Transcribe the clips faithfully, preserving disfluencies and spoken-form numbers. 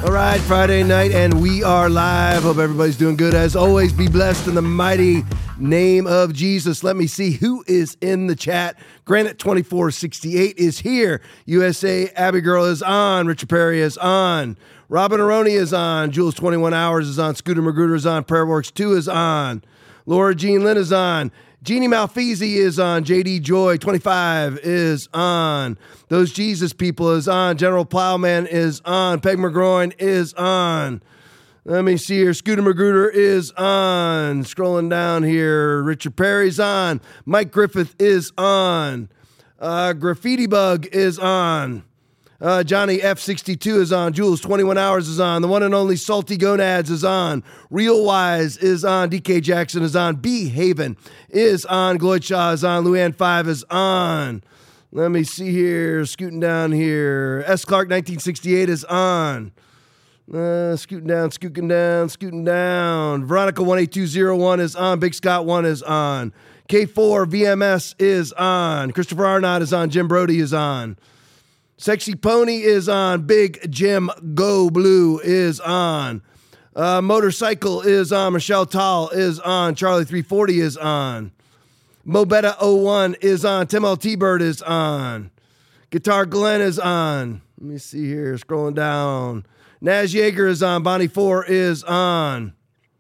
All right, Friday night, and we are live. Hope everybody's doing good. As always, be blessed in the mighty name of Jesus. Let me see who is in the chat. Granite twenty-four sixty-eight is here. U S A Abigail is on. Richard Perry is on. Robin Aroni is on. Jules twenty-one hours is on. Scooter Magruder is on. Prayerworks two is on. Laura Jean Lynn is on. Jeannie Malfeasy is on. J D Joy twenty-five is on. Those Jesus People is on. General Plowman is on. Peg McGroin is on. Let me see here. Scooter Magruder is on. Scrolling down here. Richard Perry's on. Mike Griffith is on. Uh, Graffiti Bug is on. Uh, Johnny F sixty-two is on. Jules twenty-one hours is on. The one and only Salty Gonads is on. Real Wise is on. D K Jackson is on. B Haven is on. Gloyd Shaw is on. Luann five is on. Let me see here. Scooting down here. S. Clark nineteen sixty-eight is on. Uh, scooting down, scooting down, scooting down. Veronica one eight two zero one is on. Big Scott one is on. K four V M S is on. Christopher Arnott is on. Jim Brody is on. Sexy Pony is on. Big Jim Go Blue is on. Uh, Motorcycle is on. Michelle Tall is on. Charlie three forty is on. Mobetta oh one is on. Tim L. T-Bird is on. Guitar Glenn is on. Let me see here. Scrolling down. Naz Yeager is on. Bonnie four is on.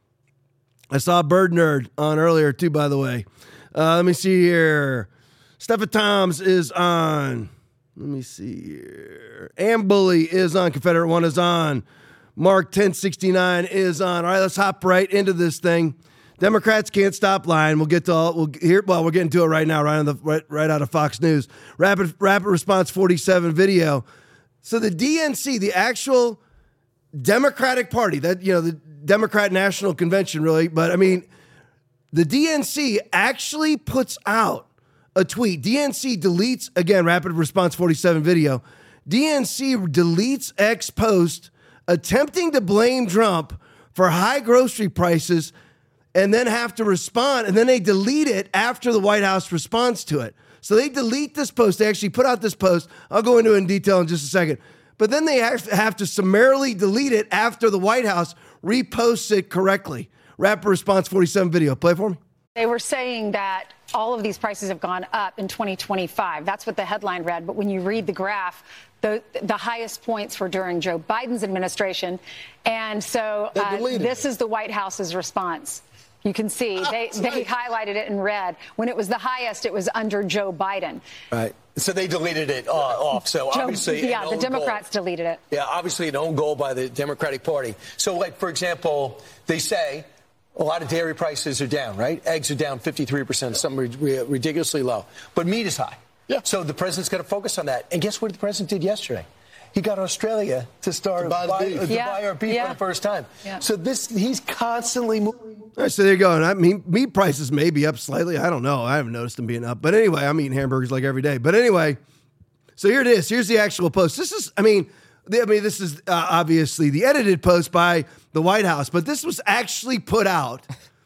I saw Bird Nerd on earlier too, by the way. Uh, let me see here. Stephen Toms is on. Let me see here. Am Bully is on. Confederate one is on. Mark ten sixty-nine is on. All right, let's hop right into this thing. Democrats can't stop lying. We'll get to all. We'll hear. Well, we're getting to it right now, right on the right, right out of Fox News. Rapid Rapid Response forty-seven video. So the D N C, the actual Democratic Party, that you know, the Democrat National Convention, really. But I mean, the D N C actually puts out a tweet. D N C deletes, again, Rapid Response forty-seven video. D N C deletes X post attempting to blame Trump for high grocery prices and then have to respond. And then they delete it after the White House responds to it. So they delete this post. They actually put out this post. I'll go into it in detail in just a second. But then they have to summarily delete it after the White House reposts it correctly. Rapid Response forty-seven video. Play for me. They were saying that all of these prices have gone up in twenty twenty-five. That's what the headline read. But when you read the graph, the the highest points were during Joe Biden's administration. And so uh, this is the White House's response. You can see they, they highlighted it in red. When it was the highest, it was under Joe Biden. Right. So they deleted it uh, off. So Joe, obviously, yeah, the Democrats goal. deleted it. Yeah, obviously an own goal by the Democratic Party. So, like, for example, they say a lot of dairy prices are down, right? Eggs are down fifty-three percent, something ridiculously low. But meat is high. Yeah. So the president's got to focus on that. And guess what the president did yesterday? He got Australia to start to buy, buy, uh, to yeah. buy our beef yeah. for the first time. Yeah. So this, he's constantly moving. All right, so there you go. And I mean, meat prices may be up slightly. I don't know. I haven't noticed them being up. But anyway, I'm eating hamburgers like every day. But anyway, so here it is. Here's the actual post. This is, I mean, I mean, this is uh, obviously the edited post by the White House, but this was actually put out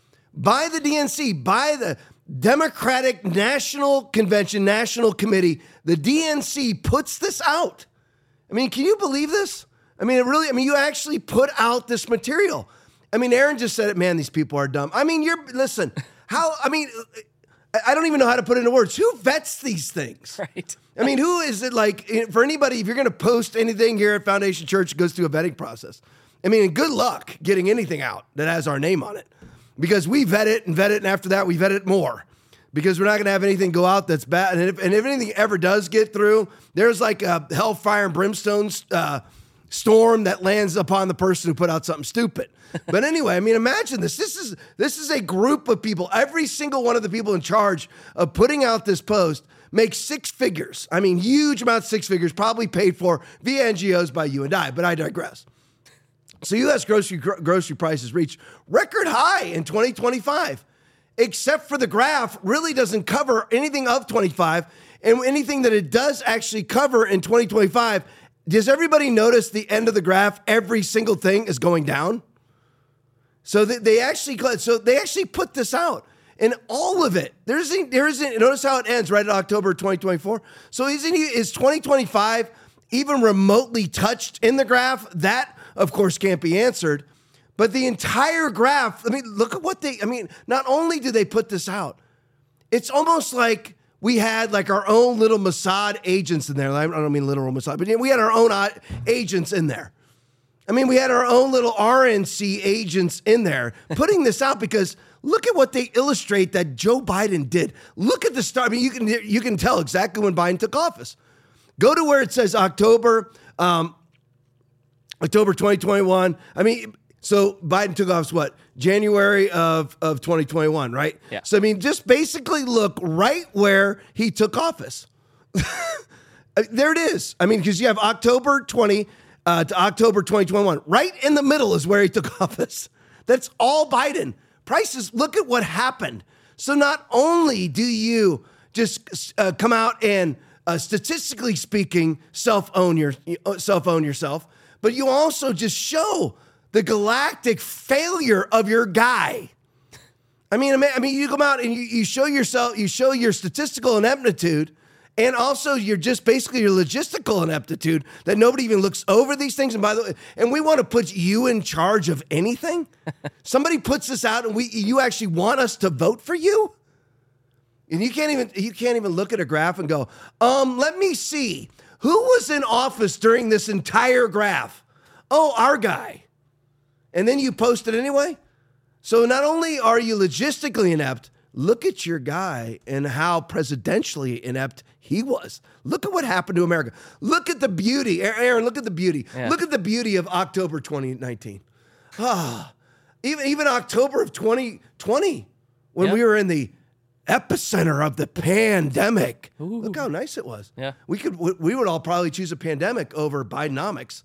by the D N C, by the Democratic National Convention, National Committee. The D N C puts this out. I mean, can you believe this? I mean, it really, I mean, you actually put out this material. I mean, Aaron just said it, man, these people are dumb. I mean, you're, listen, how, I mean, I don't even know how to put it into words. Who vets these things? Right. I mean, who is it like, for anybody, if you're going to post anything here at Foundation Church, it goes through a vetting process. I mean, good luck getting anything out that has our name on it. Because we vet it and vet it, and after that, we vet it more. Because we're not going to have anything go out that's bad. And if, and if anything ever does get through, there's like a hellfire and brimstone uh, storm that lands upon the person who put out something stupid. But anyway, I mean, imagine this. This is this is a group of people. Every single one of the people in charge of putting out this post makes six figures. I mean, huge amounts of six figures, probably paid for via N G Os by you and I. But I digress. So U S grocery grocery prices reached record high in twenty twenty-five. Except for the graph really doesn't cover anything of twenty-five, and anything that it does actually cover in twenty twenty-five, does everybody notice the end of the graph, every single thing is going down? So they, they actually so they actually put this out, and all of it, there isn't, there isn't, notice how it ends right at October twenty twenty-four. So isn't is twenty twenty-five even remotely touched in the graph? That of course, can't be answered. But the entire graph, I mean, look at what they, I mean, not only do they put this out, it's almost like we had like our own little Mossad agents in there. I don't mean literal Mossad, but we had our own agents in there. I mean, we had our own little R N C agents in there putting this out because look at what they illustrate that Joe Biden did. Look at the start. I mean, you can you can tell exactly when Biden took office. Go to where it says October, um, October twenty twenty-one. I mean, so Biden took office, what, January of, of twenty twenty-one, right? Yeah. So, I mean, just basically look right where he took office. There it is. I mean, because you have October twentieth uh, to October twenty twenty-one. Right in the middle is where he took office. That's all Biden. Prices, look at what happened. So not only do you just uh, come out and, uh, statistically speaking, self-own your, self-own yourself, but you also just show the galactic failure of your guy. I mean, I mean, you come out and you, you show yourself, you show your statistical ineptitude, and also you're just basically your logistical ineptitude that nobody even looks over these things. And by the way, and we want to put you in charge of anything. Somebody puts this out, and we you actually want us to vote for you, and you can't even you can't even look at a graph and go, um, let me see who was in office during this entire graph. Oh, our guy. And then you post it anyway. So not only are you logistically inept, look at your guy and how presidentially inept he was. Look at what happened to America. Look at the beauty. Aaron, look at the beauty. Yeah. Look at the beauty of October twenty nineteen. Ah, even, even October of twenty twenty, when yeah. we were in the epicenter of the pandemic. Ooh. Look how nice it was. Yeah. We could, we would all probably choose a pandemic over Bidenomics.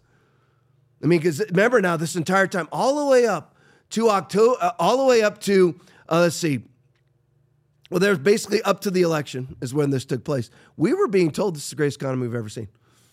I mean, because remember now, this entire time, all the way up to October, uh, all the way up to, uh, let's see, well, there's basically up to the election is when this took place. We were being told this is the greatest economy we've ever seen.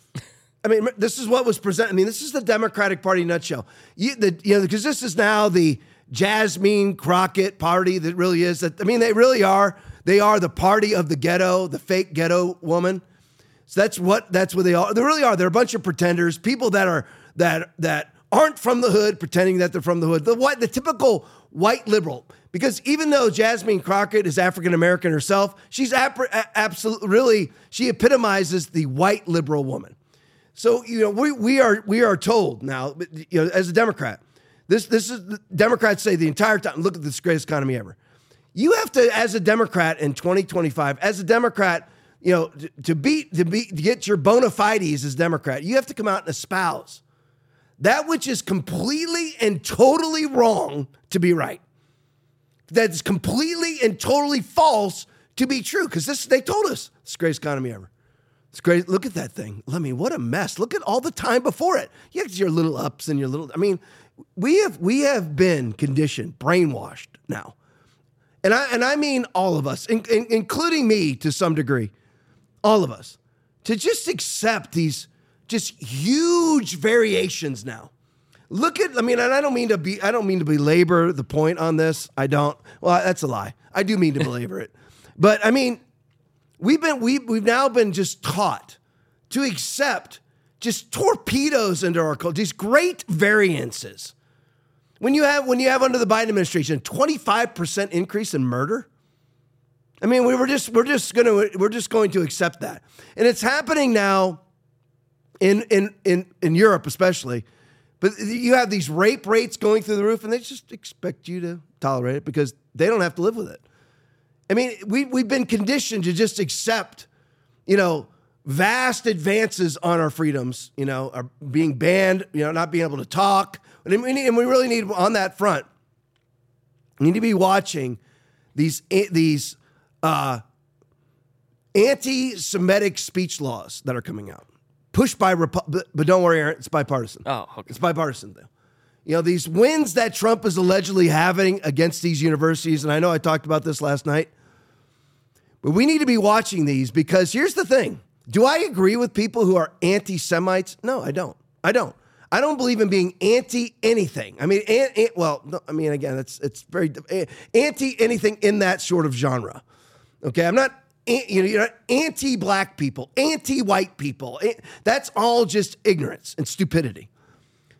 I mean, this is what was presented. I mean, this is the Democratic Party nutshell. You, the, you know, because this is now the Jasmine Crockett party that really is. That I mean, they really are. They are the party of the ghetto, the fake ghetto woman. So that's what that's what they are. They really are. They're a bunch of pretenders, people that are. that that aren't from the hood, pretending that they're from the hood. The white, the typical white liberal. Because even though Jasmine Crockett is African-American herself, she's ap- absolutely, really, she epitomizes the white liberal woman. So, you know, we we are we are told now, you know, as a Democrat, this this is, Democrats say the entire time, look at this greatest economy ever. You have to, as a Democrat in twenty twenty-five, as a Democrat, you know, to, to beat, to beat, to get your bona fides as Democrat, you have to come out and espouse that which is completely and totally wrong to be right. That's completely and totally false to be true. Because this, they told us, it's the greatest economy ever. It's great. Look at that thing. I mean, what a mess. Look at all the time before it. You have your little ups and your little, I mean, we have we have been conditioned, brainwashed now. And I and I mean all of us, in, in, including me to some degree, all of us, to just accept these just huge variations now. Look at, I mean, and I don't mean to be, I don't mean to belabor the point on this. I don't. Well, that's a lie. I do mean to belabor it. But I mean, we've been, we, we've now been just taught to accept just torpedoes into our culture, these great variances. When you have, when you have under the Biden administration, twenty-five percent increase in murder. I mean, we were just, we're just going to, we're just going to accept that. And it's happening now in, in, in, in Europe, especially. But you have these rape rates going through the roof, and they just expect you to tolerate it because they don't have to live with it. I mean, we, we've been conditioned to just accept, you know, vast advances on our freedoms, you know, are being banned, you know, not being able to talk. And we, need, and we really need, on that front, we need to be watching these, these uh, anti-Semitic speech laws that are coming out. Pushed by, Repu- but don't worry, Aaron, it's bipartisan. Oh, okay. It's bipartisan, though. You know, these wins that Trump is allegedly having against these universities, and I know I talked about this last night, but we need to be watching these because here's the thing. Do I agree with people who are anti-Semites? No, I don't. I don't. I don't believe in being anti-anything. I mean, an, an, well, no, I mean, again, it's it's very anti-anything in that sort of genre. Okay, I'm not. You know, you're not anti-black people, anti-white people. That's all just ignorance and stupidity.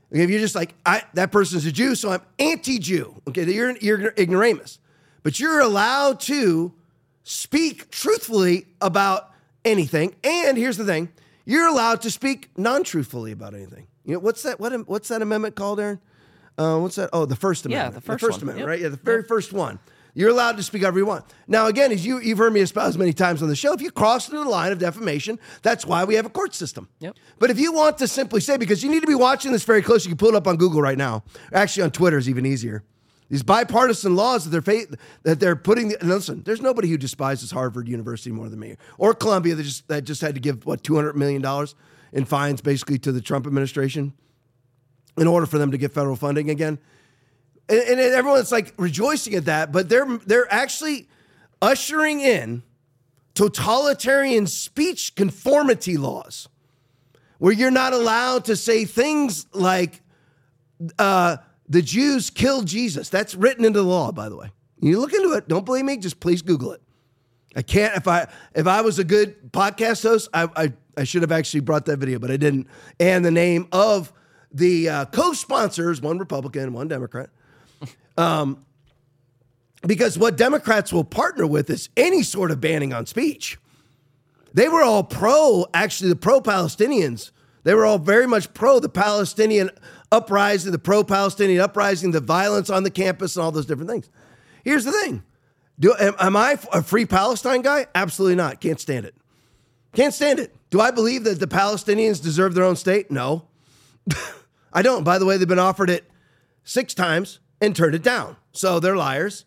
Okay, if you're just like, I, that person's a Jew, so I'm anti-Jew. Okay, you're, you're ignoramus. But you're allowed to speak truthfully about anything. And here's the thing. You're allowed to speak non-truthfully about anything. You know, what's that, what, what's that amendment called, Aaron? Uh, what's that? Oh, the First Amendment. Yeah, the first, the first one. Amendment, Yep. right? Yeah, the very yep. first one. You're allowed to speak however you want. Now, again, as you, you've heard me espouse many times on the show, if you cross into the line of defamation, that's why we have a court system. Yep. But if you want to simply say, because you need to be watching this very close, you can pull it up on Google right now. Actually, on Twitter is even easier. These bipartisan laws that they're fa- that they're putting. The, listen, there's nobody who despises Harvard University more than me, or Columbia that just that just had to give what two hundred million dollars in fines basically to the Trump administration in order for them to get federal funding again. And, and everyone's like rejoicing at that, but they're they're actually ushering in totalitarian speech conformity laws, where you're not allowed to say things like uh, the Jews killed Jesus. That's written into the law, by the way. You look into it. Don't believe me? Just please Google it. I can't. If I if I was a good podcast host, I I, I should have actually brought that video, but I didn't. And the name of the uh, co-sponsors, one Republican, one Democrat. Um, because what Democrats will partner with is any sort of banning on speech. They were all pro, actually, the pro-Palestinians. They were all very much pro the Palestinian uprising, the pro-Palestinian uprising, the violence on the campus, and all those different things. Here's the thing. Do, am, am I a free Palestine guy? Absolutely not. Can't stand it. Can't stand it. Do I believe that the Palestinians deserve their own state? No. I don't. By the way, they've been offered it six times and turned it down. So they're liars.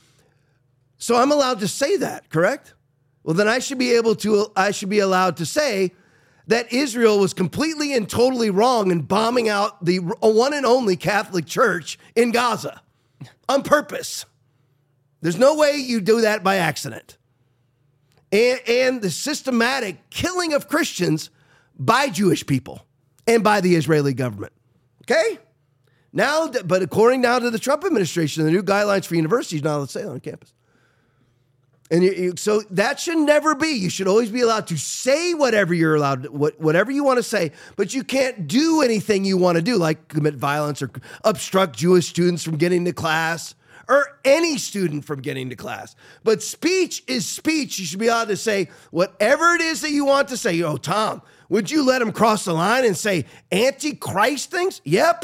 So I'm allowed to say that, correct? Well, then I should be able to, I should be allowed to say that Israel was completely and totally wrong in bombing out the one and only Catholic Church in Gaza on purpose. There's no way you do that by accident. And, and the systematic killing of Christians by Jewish people and by the Israeli government. Okay? Now, but according now to the Trump administration, the new guidelines for universities, you're not allowed to say that on campus. And you, you, so that should never be. You should always be allowed to say whatever you're allowed, to, what, whatever you want to say, but you can't do anything you want to do, like commit violence or obstruct Jewish students from getting to class or any student from getting to class. But speech is speech. You should be allowed to say whatever it is that you want to say. Oh, Tom, would you let him cross the line and say anti-Christ things? Yep.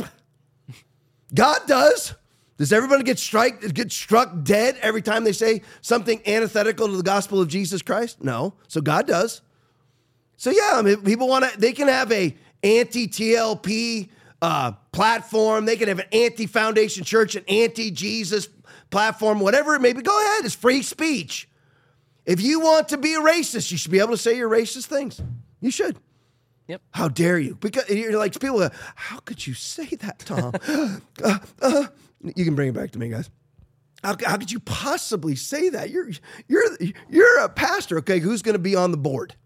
God does. Does everybody get strike, get struck dead every time they say something antithetical to the gospel of Jesus Christ? No. So God does. So yeah, I mean, people want to, they can have a anti-T L P uh, platform. They can have an anti-Foundation Church, an anti-Jesus platform, whatever it may be. Go ahead. It's free speech. If you want to be a racist, you should be able to say your racist things. You should. Yep. How dare you? Because you're like, people go, how could you say that, Tom? uh, uh, you can bring it back to me, guys. How, how could you possibly say that? You're you're you're a pastor, okay? Who's going to be on the board?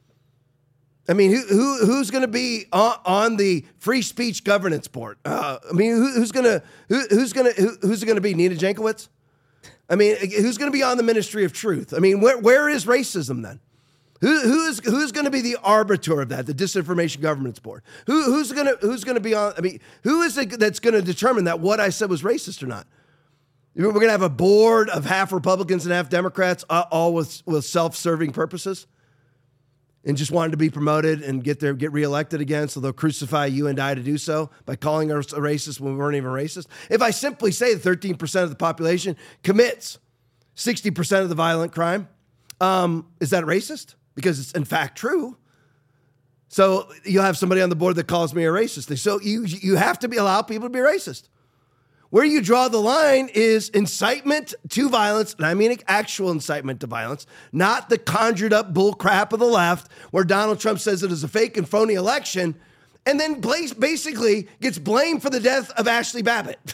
I mean, who, who who's going to be on, on the free speech governance board? Uh, I mean, who, who's going to who, who's going to who, who's going to be Nina Jankowicz? I mean, who's going to be on the Ministry of Truth? I mean, where where is racism then? Who, who's who's going to be the arbiter of that? The Disinformation Governance Board. Who who's going to who's going to be on? I mean, who is it that's going to determine that what I said was racist or not? We're going to have a board of half Republicans and half Democrats, uh, all with with self-serving purposes, and just wanted to be promoted and get their get reelected again, so they'll crucify you and I to do so by calling us a racist when we weren't even racist. If I simply say that thirteen percent of the population commits sixty percent of the violent crime, um, is that racist? Because it's in fact true. So you'll have somebody on the board that calls me a racist. So you you have to be allow people to be racist. Where you draw the line is incitement to violence, and I mean actual incitement to violence, not the conjured up bull crap of the left, where Donald Trump says it is a fake and phony election, and then basically gets blamed for the death of Ashley Babbitt.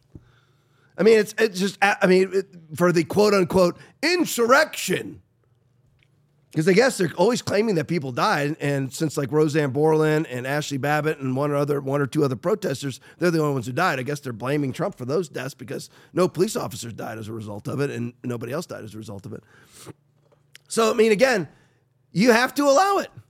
I mean, it's it's just I mean it, for the quote unquote insurrection. Because I guess they're always claiming that people died, and since like Roseanne Borland and Ashley Babbitt and one or other, one or two other protesters, they're the only ones who died. I guess they're blaming Trump for those deaths because no police officers died as a result of it, and nobody else died as a result of it. So I mean, again, you have to allow it.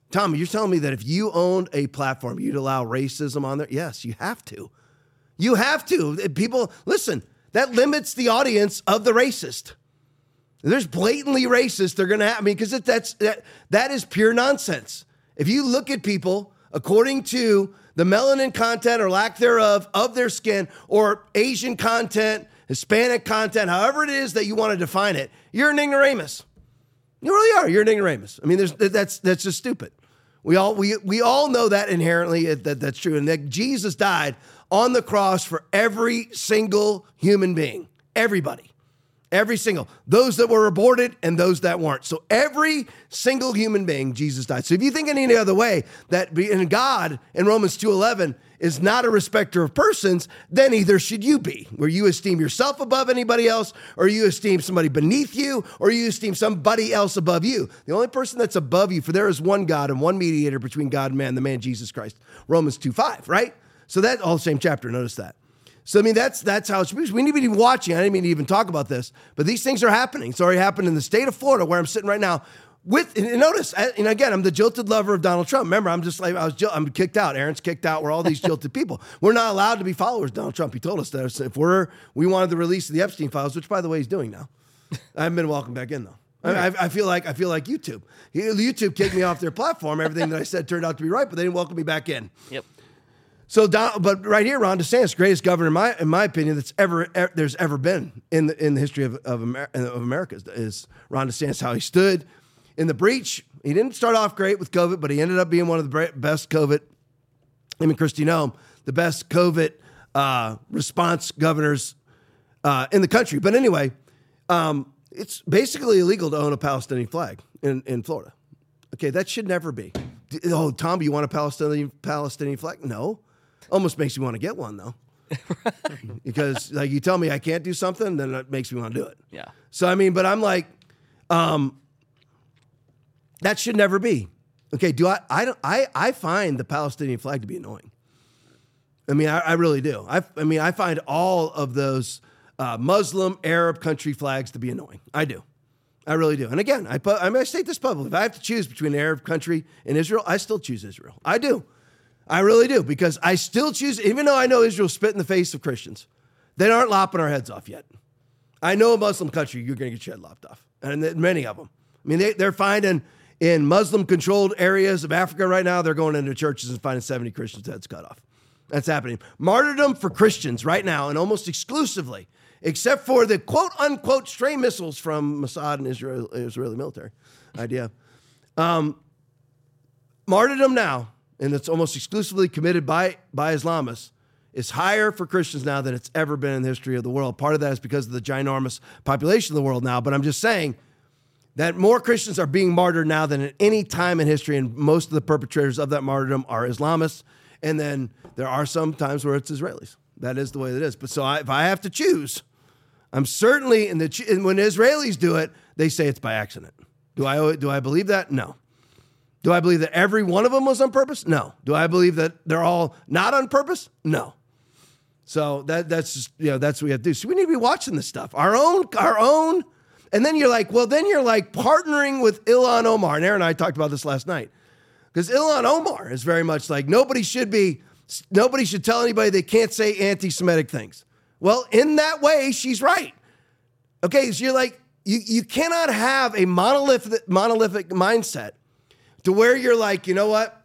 Tom, you're telling me that if you owned a platform, you'd allow racism on there? Yes, you have to. You have to. People, listen, that limits the audience of the racist. There's blatantly racist. They're going to have, I mean, because that's, that, that is pure nonsense. If you look at people according to the melanin content or lack thereof of their skin, or Asian content, Hispanic content, however it is that you want to define it, you're an ignoramus. You really are. You're an ignoramus. I mean, there's, that's, that's just stupid. We all, we, we all know that inherently that that's true. And that Jesus died on the cross for every single human being, everybody. Every single, those that were aborted and those that weren't. So every single human being, Jesus died. So if you think any other way that in God in Romans two eleven is not a respecter of persons, then either should you be, where you esteem yourself above anybody else, or you esteem somebody beneath you, or you esteem somebody else above you. The only person that's above you, for there is one God and one mediator between God and man, the man Jesus Christ. Romans two five, right? So that's all the same chapter. Notice that. So, I mean, that's that's how it should be. We need to be watching. I didn't mean to even talk about this, but these things are happening. It's already happened in the state of Florida, where I'm sitting right now with, and notice, and again, I'm the jilted lover of Donald Trump. Remember, I'm just like, I was, I'm kicked out. Aaron's kicked out. We're all these jilted people. We're not allowed to be followers of Donald Trump. He told us that if we're, we wanted the release of the Epstein files, which by the way, he's doing now. I haven't been welcomed back in though. I, I feel like, I feel like YouTube. YouTube kicked me off their platform. Everything that I said turned out to be right, but they didn't welcome me back in. Yep. So, but right here, Ron DeSantis, greatest governor in my in my opinion that's ever, ever there's ever been in the in the history of of, Amer- of America is Ron DeSantis. How he stood in the breach. He didn't start off great with COVID, but he ended up being one of the best COVID. Him and Kristi Noem, the best COVID uh, response governors uh, in the country. But anyway, um, it's basically illegal to own a Palestinian flag in, in Florida. Okay, that should never be. Oh, Tom, you want a Palestinian Palestinian flag? No. Almost makes you want to get one, though. Right. Because, like, you tell me I can't do something, then it makes me want to do it. Yeah. So, I mean, but I'm like, um, that should never be. Okay, do I, I, don't, I, I find the Palestinian flag to be annoying. I mean, I, I really do. I, I mean, I find all of those uh, Muslim, Arab country flags to be annoying. I do. I really do. And again, I, pu- I mean, I state this publicly. If I have to choose between an Arab country and Israel, I still choose Israel. I do. I really do, because I still choose, even though I know Israel spit in the face of Christians, they aren't lopping our heads off yet. I know a Muslim country, you're going to get your head lopped off. And many of them. I mean, they, they're finding in Muslim-controlled areas of Africa right now, they're going into churches and finding seventy Christians' heads cut off. That's happening. Martyrdom for Christians right now, and almost exclusively, except for the quote-unquote stray missiles from Mossad and Israel, Israeli military idea. Um, martyrdom now, and it's almost exclusively committed by, by Islamists, is higher for Christians now than it's ever been in the history of the world. Part of that is because of the ginormous population of the world now, but I'm just saying that more Christians are being martyred now than at any time in history, and most of the perpetrators of that martyrdom are Islamists, and then there are some times where it's Israelis. That is the way it is. But so I, if I have to choose, I'm certainly, in the, and when Israelis do it, they say it's by accident. Do I, do I believe that? No. Do I believe that every one of them was on purpose? No. Do I believe that they're all not on purpose? No. So that that's just, you know, that's what we have to do. So we need to be watching this stuff. Our own, our own. And then you're like, well, then you're like partnering with Ilhan Omar. And Aaron and I talked about this last night. Because Ilhan Omar is very much like, nobody should be, nobody should tell anybody they can't say anti-Semitic things. Well, in that way, she's right. Okay, so you're like, you, you cannot have a monolithic, monolithic mindset to where you're like, you know what?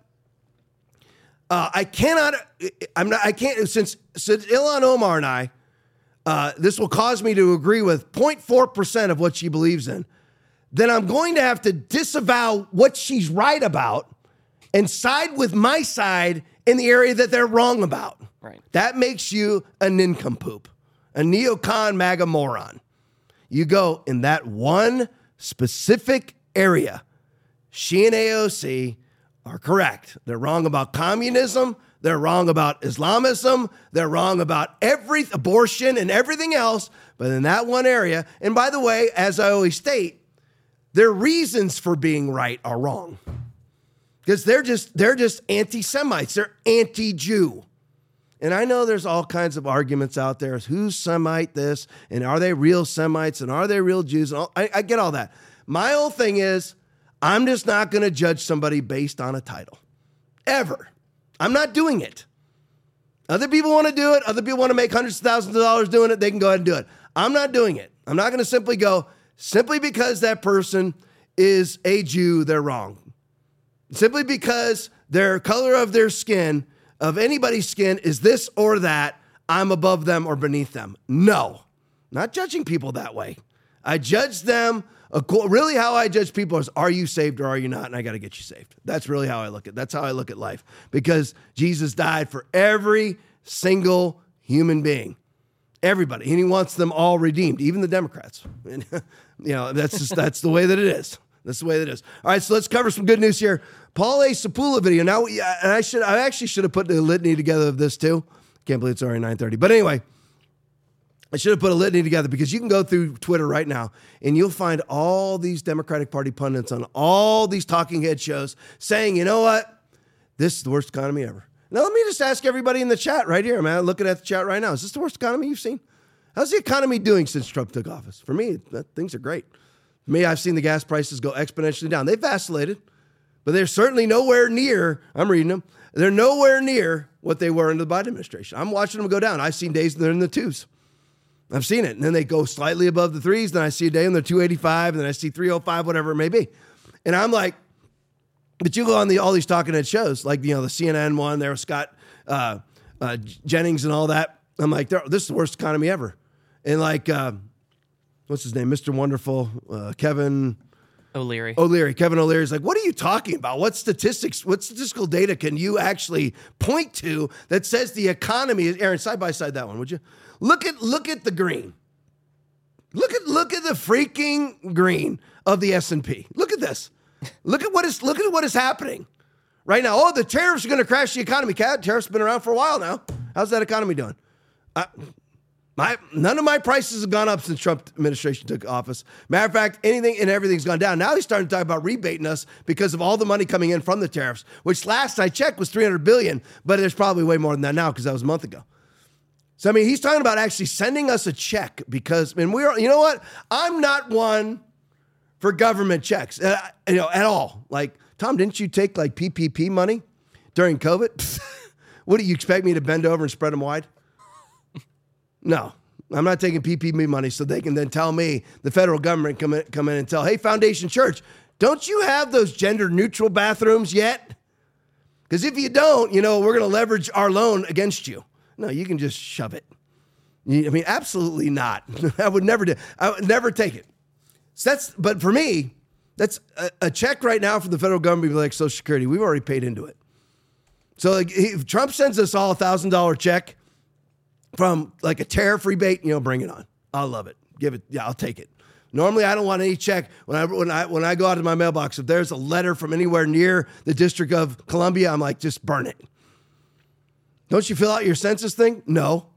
Uh, I cannot, I'm not, I can't, since, since Ilhan Omar and I, uh, this will cause me to agree with zero point four percent of what she believes in, then I'm going to have to disavow what she's right about and side with my side in the area that they're wrong about. Right. That makes you a nincompoop, a neocon MAGA moron. You go in that one specific area. She and A O C are correct. They're wrong about communism. They're wrong about Islamism. They're wrong about every abortion and everything else. But in that one area, and by the way, as I always state, their reasons for being right are wrong. Because they're just they're just anti-Semites. They're anti-Jew. And I know there's all kinds of arguments out there. Who's Semite this? And are they real Semites? And are they real Jews? And all, I, I get all that. My whole thing is, I'm just not going to judge somebody based on a title. Ever. I'm not doing it. Other people want to do it. Other people want to make hundreds of thousands of dollars doing it. They can go ahead and do it. I'm not doing it. I'm not going to simply go, simply because that person is a Jew, they're wrong. Simply because their color of their skin, of anybody's skin, is this or that, I'm above them or beneath them. No, not judging people that way. I judge them. Really, how I judge people is, are you saved or are you not? And I got to get you saved. That's really how I look at it. That's how I look at life, because Jesus died for every single human being, everybody, and he wants them all redeemed, even the Democrats. And, you know, that's just, that's the way that it is. That's the way that it is. All right, so let's cover some good news here. Paul A. Sapula video. Now, and I should, I actually should have put the litany together of this too. Can't believe it's already nine thirty. But anyway, I should have put a litany together, because you can go through Twitter right now and you'll find all these Democratic Party pundits on all these talking head shows saying, you know what? This is the worst economy ever. Now, let me just ask everybody in the chat right here, man. Looking at the chat right now. Is this the worst economy you've seen? How's the economy doing since Trump took office? For me, that, things are great. For me, I've seen the gas prices go exponentially down. They've vacillated, but they're certainly nowhere near, I'm reading them, they're nowhere near what they were under the Biden administration. I'm watching them go down. I've seen days they're in the twos. I've seen it. And then they go slightly above the threes. Then I see a day when they're two eighty-five, and then I see three oh five, whatever it may be. And I'm like, but you go on the all these talking head shows, like, you know, the C N N one, there was Scott uh, uh, Jennings and all that. I'm like, this is the worst economy ever. And like, uh, what's his name? Mister Wonderful, uh, Kevin O'Leary. O'Leary. Kevin O'Leary's like, what are you talking about? What statistics, what statistical data can you actually point to that says the economy is, Aaron, side by side that one, would you? Look at look at the green. Look at look at the freaking green of the S and P. Look at this. Look at what is look at what is happening right now. Oh, the tariffs are going to crash the economy. Cat, tariffs have been around for a while now. How's that economy doing? I, my none of my prices have gone up since Trump administration took office. Matter of fact, anything and everything's gone down. Now he's starting to talk about rebating us because of all the money coming in from the tariffs, which last I checked was three hundred billion dollars, but there's probably way more than that now because that was a month ago. So, I mean, he's talking about actually sending us a check because, and we're, you know what? I'm not one for government checks, uh, you know, at all. Like, Tom, didn't you take like P P P money during COVID? What, do you expect me to bend over and spread them wide? No, I'm not taking P P P money so they can then tell me, the federal government come in, come in and tell, hey, Foundation Church, don't you have those gender neutral bathrooms yet? Because if you don't, you know, we're going to leverage our loan against you. No, you can just shove it. I mean, absolutely not. I would never do. I would never take it. So that's, but for me, that's a, a check right now from the federal government, like Social Security. We've already paid into it. So like, if Trump sends us all a thousand dollar check from like a tariff rebate, you know, bring it on. I'll love it. Give it. Yeah, I'll take it. Normally, I don't want any check when I when I when I go out to my mailbox. If there's a letter from anywhere near the District of Columbia, I'm like, just burn it. Don't you fill out your census thing? No.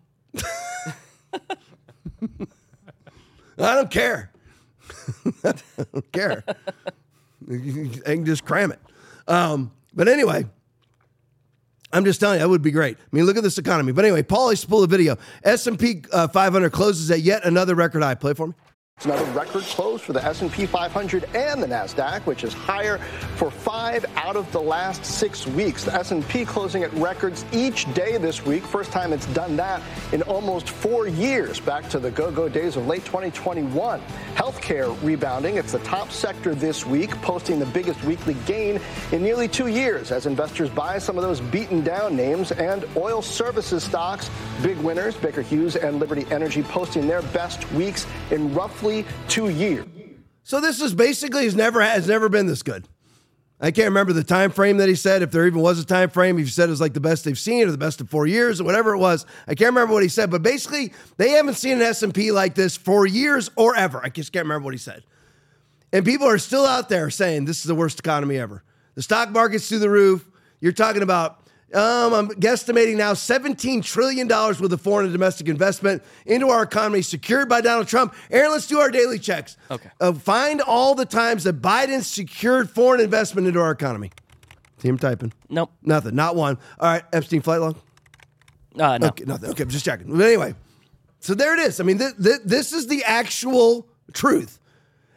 I don't care. I don't care. I can just cram it. Um, but anyway, I'm just telling you, that would be great. I mean, look at this economy. But anyway, Paul, let's pull a video. S and P uh, five hundred closes at yet another record high. Play for me. It's another record close for the S and P five hundred and the NASDAQ, which is higher for five out of the last six weeks. The S and P closing at records each day this week. First time it's done that in almost four years, back to the go-go days of late twenty twenty-one. Healthcare rebounding. It's the top sector this week, posting the biggest weekly gain in nearly two years as investors buy some of those beaten down names. And oil services stocks, big winners, Baker Hughes and Liberty Energy posting their best weeks in roughly two years. So this is basically has never has never been this good. I can't remember the time frame that he said, if there even was a time frame, if he said it was like the best they've seen or the best of four years or whatever it was. I can't remember what he said, but basically they haven't seen an S and P like this for years or ever. I just can't remember what he said. And people are still out there saying this is the worst economy ever. The stock market's through the roof. You're talking about Um, I'm guesstimating now seventeen trillion dollars worth of foreign and domestic investment into our economy secured by Donald Trump. Aaron, let's do our daily checks. Okay. Uh, find all the times that Biden secured foreign investment into our economy. See him typing? Nope. Nothing. Not one. All right. Epstein flight log? Uh, no. Okay, nothing. Okay, I'm just checking. But anyway, so there it is. I mean, th- th- this is the actual truth.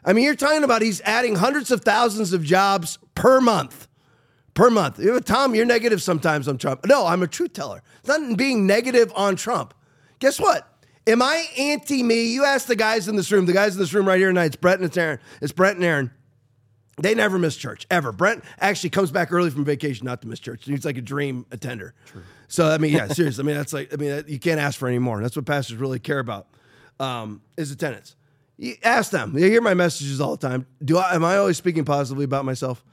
I mean, you're talking about he's adding hundreds of thousands of jobs per month. Per month. Tom, you're negative sometimes on Trump. No, I'm a truth teller. It's not being negative on Trump. Guess what? Am I anti-me? You ask the guys in this room, the guys in this room right here tonight, it's Brett and it's Aaron. It's Brett and Aaron. They never miss church, ever. Brent actually comes back early from vacation not to miss church. He's like a dream attender. True. So, I mean, yeah, seriously. I mean, that's like, I mean, you can't ask for any more. That's what pastors really care about, um, is attendance. You ask them. They hear my messages all the time. Do I, am I always speaking positively about myself?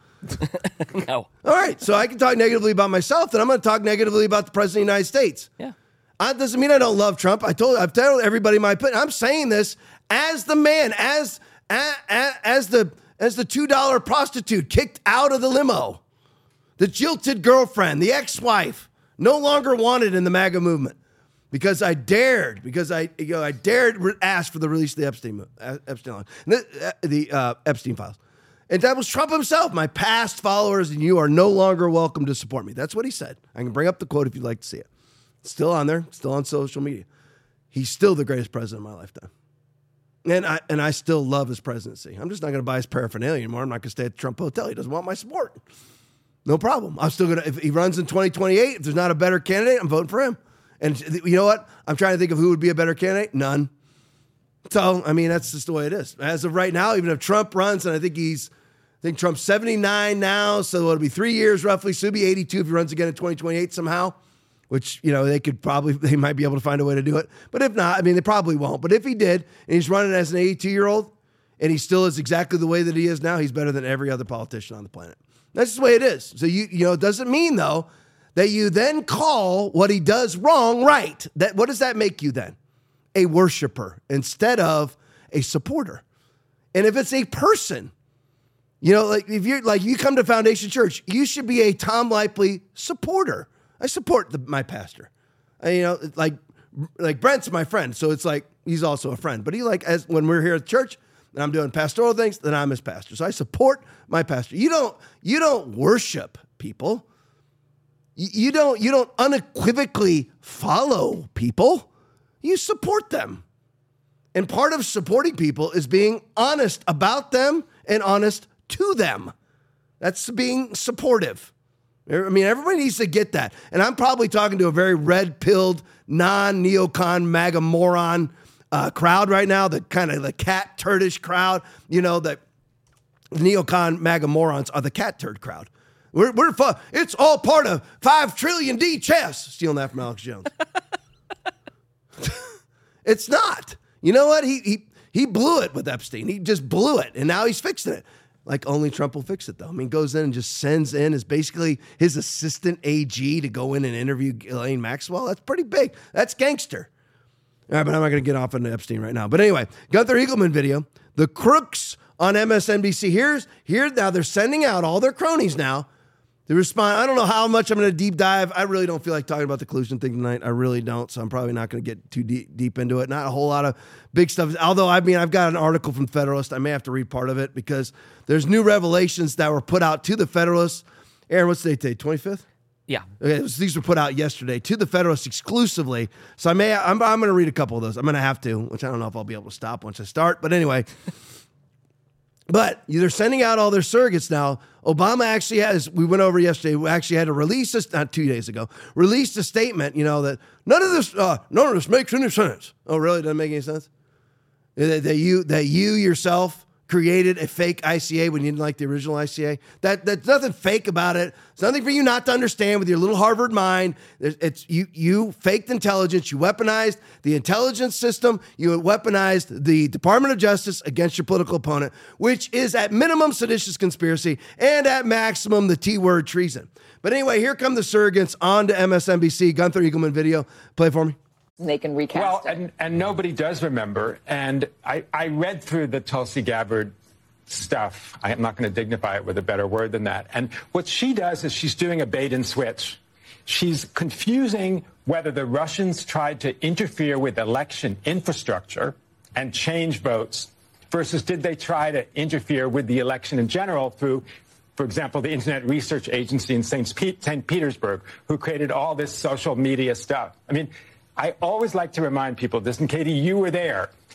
No. All right. So I can talk negatively about myself, then I'm going to talk negatively about the president of the United States. Yeah. That doesn't mean I don't love Trump. I told, I've told everybody my opinion. I'm saying this as the man, as, as, as the, as the two dollar prostitute kicked out of the limo, the jilted girlfriend, the ex-wife, no longer wanted in the MAGA movement, because I dared, because I, you know, I dared re- ask for the release of the Epstein, uh, Epstein, the, uh, the uh, Epstein files. And that was Trump himself. My past followers and you are no longer welcome to support me. That's what he said. I can bring up the quote if you'd like to see it. It's still on there, still on social media. He's still the greatest president of my lifetime. And I and I still love his presidency. I'm just not going to buy his paraphernalia anymore. I'm not going to stay at the Trump Hotel. He doesn't want my support. No problem. I'm still going to, if he runs in twenty twenty-eight, if there's not a better candidate, I'm voting for him. And you know what? I'm trying to think of who would be a better candidate. None. So, I mean, that's just the way it is. As of right now, even if Trump runs, and I think he's, I think Trump's seventy-nine now, so it'll be three years roughly. So he'll be eighty-two if he runs again in twenty twenty-eight somehow. Which, you know, they could probably, they might be able to find a way to do it. But if not, I mean, they probably won't. But if he did, and he's running as an eighty-two-year-old, and he still is exactly the way that he is now, he's better than every other politician on the planet. That's the way it is. So, you you know, it doesn't mean, though, that you then call what he does wrong right. That what does that make you then? A worshiper instead of a supporter. And if it's a person, you know, like if you're like you come to Foundation Church, you should be a Tom Lively supporter. I support the, my pastor. I, you know, like like Brent's my friend, so it's like he's also a friend. But he like as when we're here at church and I'm doing pastoral things, then I'm his pastor. So I support my pastor. You don't you don't worship people. You, you don't you don't unequivocally follow people. You support them. And part of supporting people is being honest about them and honest to them. That's being supportive. I mean, everybody needs to get that. And I'm probably talking to a very red-pilled, non-neocon, MAGA moron uh, crowd right now, the kind of the cat turdish crowd. You know, the neocon MAGA morons are the cat turd crowd. We're, we're fun. It's all part of five trillion D chess. Stealing that from Alex Jones. It's not. You know what? He, he, he blew it with Epstein. He just blew it, and now he's fixing it. Like only Trump will fix it, though. I mean, goes in and just sends in as basically his assistant A G to go in and interview Ghislaine Maxwell. That's pretty big. That's gangster. All right, but I'm not going to get off on Epstein right now. But anyway, Gunther Eagleman video. The crooks on M S N B C. Here's here now. They're sending out all their cronies now to respond. I don't know how much I'm going to deep dive. I really don't feel like talking about the collusion thing tonight. I really don't. So I'm probably not going to get too deep, deep into it. Not a whole lot of big stuff. Although, I mean, I've got an article from Federalist. I may have to read part of it because there's new revelations that were put out to the Federalists. Aaron, what's the date today? twenty-fifth? Yeah. Okay, so these were put out yesterday to the Federalists exclusively. So I may, I'm, I'm going to read a couple of those. I'm going to have to, which I don't know if I'll be able to stop once I start. But anyway. But they're sending out all their surrogates now. Obama actually has, we went over yesterday, we actually had to release this, not two days ago, released a statement, you know, that none of this, uh, none of this makes any sense. Oh, really? Doesn't make any sense? That, that you, that you yourself created a fake I C A when you didn't like the original I C A. That That's nothing fake about it. It's nothing for you not to understand with your little Harvard mind. It's you, you faked intelligence. You weaponized the intelligence system. You weaponized the Department of Justice against your political opponent, which is at minimum seditious conspiracy and at maximum the T-word treason. But anyway, here come the surrogates on to M S N B C. Gunther Eagleman video. Play for me. They can recast well, it. and, and nobody does remember. And I, I read through the Tulsi Gabbard stuff. I am not going to dignify it with a better word than that. And what she does is she's doing a bait and switch. She's confusing whether the Russians tried to interfere with election infrastructure and change votes versus did they try to interfere with the election in general through, for example, the Internet Research Agency in Saint Petersburg, who created all this social media stuff. I mean, I always like to remind people this, and Katie, you were there.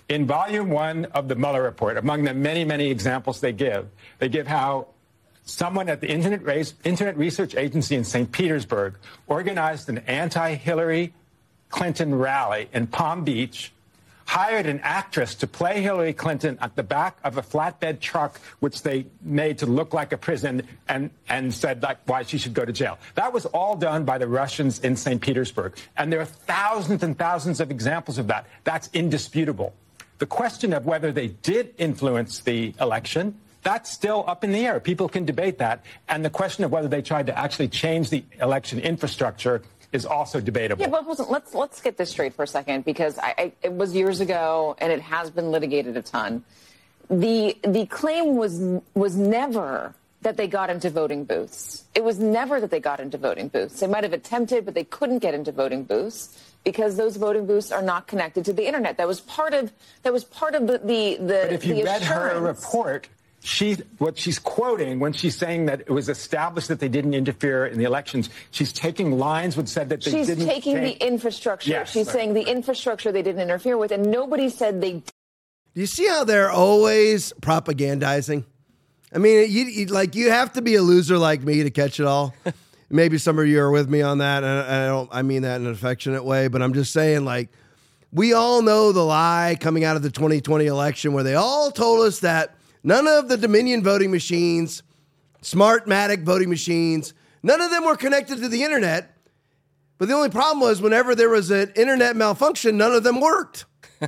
In volume one of the Mueller report, among the many, many examples they give, they give how someone at the Internet, Race, Internet Research Agency in Saint Petersburg organized an anti-Hillary Clinton rally in Palm Beach, hired an actress to play Hillary Clinton at the back of a flatbed truck, which they made to look like a prison, and, and said like why she should go to jail. That was all done by the Russians in Saint Petersburg. And there are thousands and thousands of examples of that. That's indisputable. The question of whether they did influence the election, that's still up in the air. People can debate that. And the question of whether they tried to actually change the election infrastructure is also debatable. Yeah, but listen, let's let's get this straight for a second, because I, I, it was years ago and it has been litigated a ton. The the claim was was never that they got into voting booths. It was never that they got into voting booths. They might have attempted, but they couldn't get into voting booths because those voting booths are not connected to the internet. That was part of that was part of the the. the but if you the read assurance. her report, She, what she's quoting when she's saying that it was established that they didn't interfere in the elections, she's taking lines which said that they she's didn't. She's taking change. the infrastructure. Yes, she's right. saying the infrastructure they didn't interfere with, and nobody said they did. Do you see how they're always propagandizing? I mean, you, you like you have to be a loser like me to catch it all. Maybe some of you are with me on that, and I don't. I mean that in an affectionate way, but I'm just saying, like, we all know the lie coming out of the twenty twenty election where they all told us that none of the Dominion voting machines, Smartmatic voting machines, none of them were connected to the internet. But the only problem was whenever there was an internet malfunction, none of them worked. I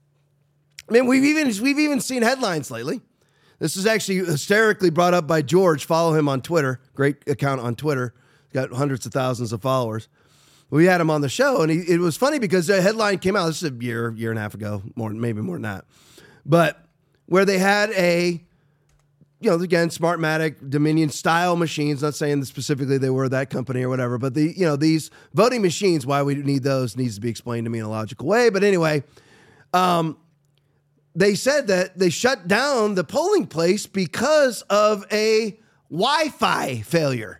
mean, we've even we've even seen headlines lately. This is actually hysterically brought up by George. Follow him on Twitter. Great account on Twitter. Got hundreds of thousands of followers. We had him on the show, and he, it was funny because a headline came out. This is a year, year and a half ago, more maybe more than that. But where they had a, you know, again, Smartmatic, Dominion style machines, not saying that specifically they were that company or whatever, but the, you know, these voting machines, why we need those needs to be explained to me in a logical way. But anyway, um, they said that they shut down the polling place because of a Wi-Fi failure.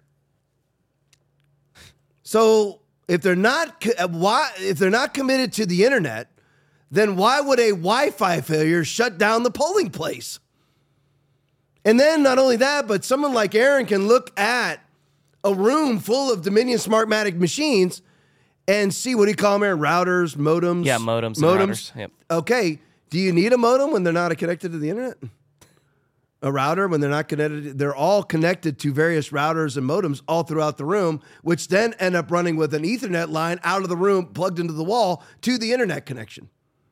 So if they're not, why, if they're not committed to the internet, then why would a Wi-Fi failure shut down the polling place? And then not only that, but someone like Aaron can look at a room full of Dominion Smartmatic machines and see, what do you call them, Aaron? Routers, modems? Yeah, modems. Modems. And routers. Yep. Okay. Do you need a modem when they're not connected to the internet? A router when they're not connected? They're all connected to various routers and modems all throughout the room, which then end up running with an Ethernet line out of the room, plugged into the wall to the internet connection.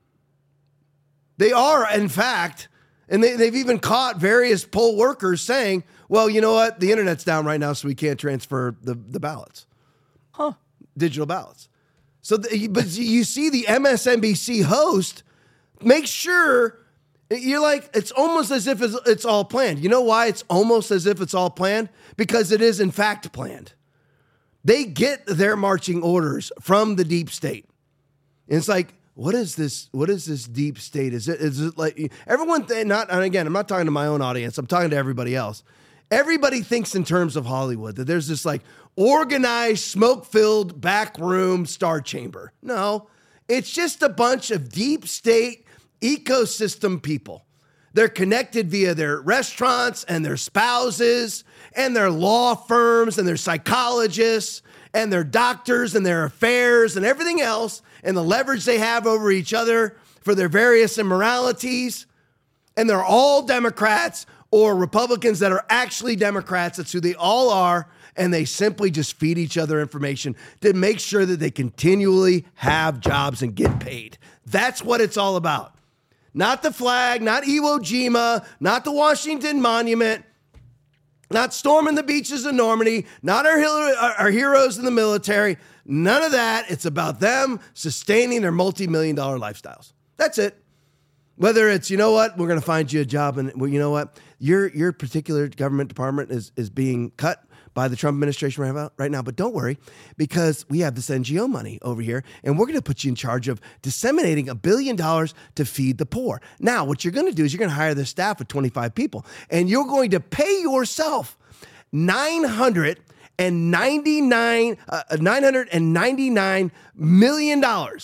They are, in fact, and they, they've even caught various poll workers saying, well, you know what? The internet's down right now, so we can't transfer the, the ballots. Huh. Digital ballots. So, the, but you see the M S N B C host make sure, you're like, it's almost as if it's, it's all planned. You know why it's almost as if it's all planned? Because it is, in fact, planned. They get their marching orders from the deep state. And it's like, What is this? What is this deep state? Is it? Is it like everyone? Th- not and again, I'm not talking to my own audience. I'm talking to everybody else. Everybody thinks in terms of Hollywood, that there's this like organized, smoke-filled back room star chamber. No, it's just a bunch of deep state ecosystem people. They're connected via their restaurants and their spouses and their law firms and their psychologists and their doctors and their affairs and everything else, and the leverage they have over each other for their various immoralities. And they're all Democrats or Republicans that are actually Democrats. That's who they all are. And they simply just feed each other information to make sure that they continually have jobs and get paid. That's what it's all about. Not the flag, not Iwo Jima, not the Washington Monument, not storming the beaches of Normandy, not our, our heroes in the military. None of that. It's about them sustaining their multi-million dollar lifestyles. That's it. Whether it's, you know what, we're going to find you a job, and well, you know what, your your particular government department is is being cut by the Trump administration right now, but don't worry, because we have this N G O money over here, and we're going to put you in charge of disseminating a billion dollars to feed the poor. Now, what you're going to do is you're going to hire this staff of twenty-five people, and you're going to pay yourself nine hundred ninety-nine million dollars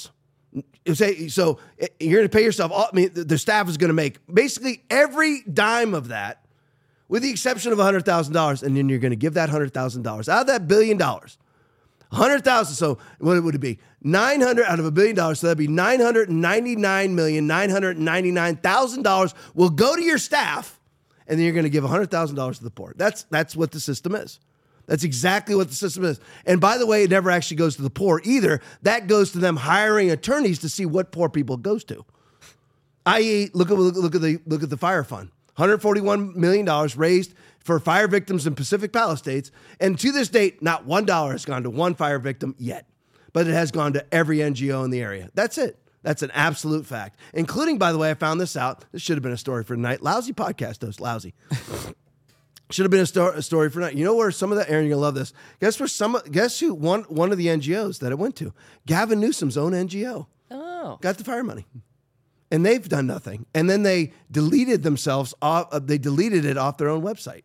Say, so you're going to pay yourself, all, I mean, the staff is going to make basically every dime of that, with the exception of one hundred thousand dollars, and then you're going to give that one hundred thousand dollars out of that billion dollars. one hundred thousand dollars, so what would it be? nine hundred out of a billion dollars, so that'd be nine hundred ninety-nine million nine hundred ninety-nine thousand dollars will go to your staff, and then you're going to give one hundred thousand dollars to the poor. That's that's what the system is. That's exactly what the system is. And by the way, it never actually goes to the poor either. That goes to them hiring attorneys to see what poor people it goes to. that is, look at look at the look at the fire fund. one hundred forty-one million dollars raised for fire victims in Pacific Palisades. And to this date, not one dollar has gone to one fire victim yet. But it has gone to every N G O in the area. That's it. That's an absolute fact. Including, by the way, I found this out. This should have been a story for tonight. Lousy podcast host, lousy. Should have been a, sto- a story for tonight. You know where some of that, Aaron, you're going to love this. Guess where some, guess who, one, one of the N G Os that it went to? Gavin Newsom's own N G O. Oh. Got the fire money. And they've done nothing. And then they deleted themselves off, uh, they deleted it off their own website.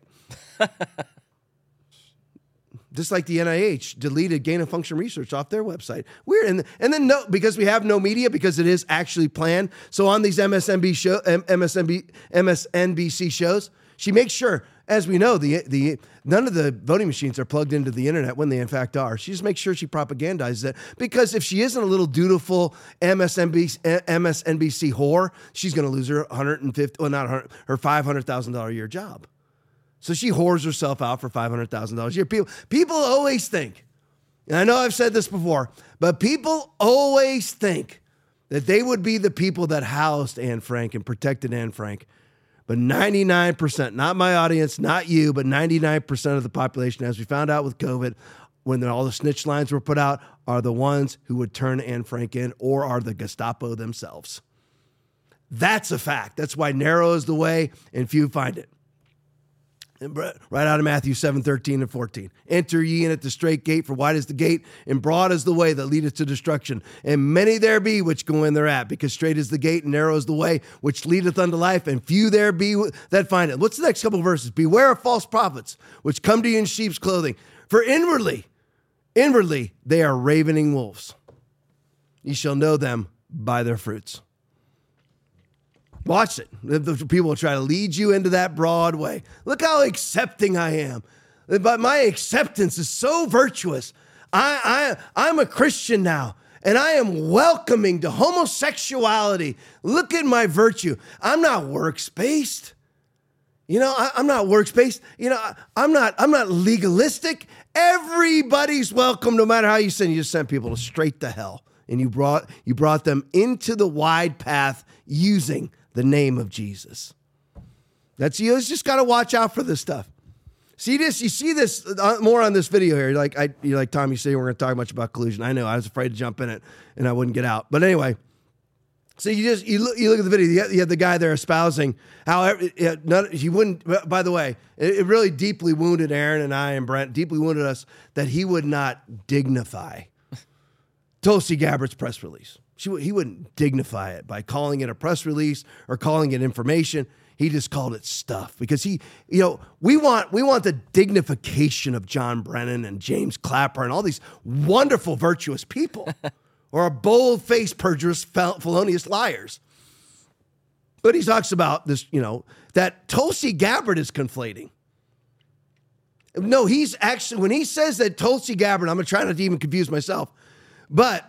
Just like the N I H deleted gain of function research off their website. Weird. And, and then no, because we have no media, because it is actually planned. So on these M S N B C show, M S N B, M S N B C shows, she makes sure, as we know, the the none of the voting machines are plugged into the internet when they in fact are. She just makes sure she propagandizes it, because if she isn't a little dutiful M S N B C, M S N B C whore, she's going to lose her one hundred fifty, well, not her, her five hundred thousand dollars a year job. So she whores herself out for five hundred thousand dollars a year. People, people always think, and I know I've said this before, but people always think that they would be the people that housed Anne Frank and protected Anne Frank. But ninety-nine percent, not my audience, not you, but ninety-nine percent of the population, as we found out with COVID, when all the snitch lines were put out, are the ones who would turn Anne Frank in, or are the Gestapo themselves. That's a fact. That's why narrow is the way and few find it. Right out of Matthew seven, thirteen and fourteen. Enter ye in at the straight gate, for wide is the gate, and broad is the way that leadeth to destruction. And many there be which go in thereat, because straight is the gate, and narrow is the way which leadeth unto life, and few there be that find it. What's the next couple of verses? Beware of false prophets, which come to you in sheep's clothing. For inwardly, inwardly, they are ravening wolves. Ye shall know them by their fruits. Watch it. The people will try to lead you into that broad way. Look how accepting I am. But my acceptance is so virtuous. I, I, I'm a Christian now, and I am welcoming to homosexuality. Look at my virtue. I'm not works-based. You know, I, I'm not works-based. You know, I, I'm not, I'm not legalistic. Everybody's welcome, no matter how you sin. You just sent people straight to hell. And you brought, you brought them into the wide path using the name of Jesus. That's, you just got to watch out for this stuff. See this, you see this uh, more on this video here. You're like, I, you're like, Tom, you say we're going to talk much about collusion. I know, I was afraid to jump in it and I wouldn't get out. But anyway, so you just, you look, you look at the video, you have, you have the guy there espousing how it, none, he wouldn't, by the way, it, it really deeply wounded Aaron and I and Brent, deeply wounded us that he would not dignify Tulsi Gabbard's press release. She, he wouldn't dignify it by calling it a press release or calling it information. He just called it stuff, because he, you know, we want we want the dignification of John Brennan and James Clapper and all these wonderful, virtuous people, or a bold-faced, perjurous, felonious liars. But he talks about this, you know, that Tulsi Gabbard is conflating. No, he's actually, when he says that Tulsi Gabbard, I'm going to try not to even confuse myself, but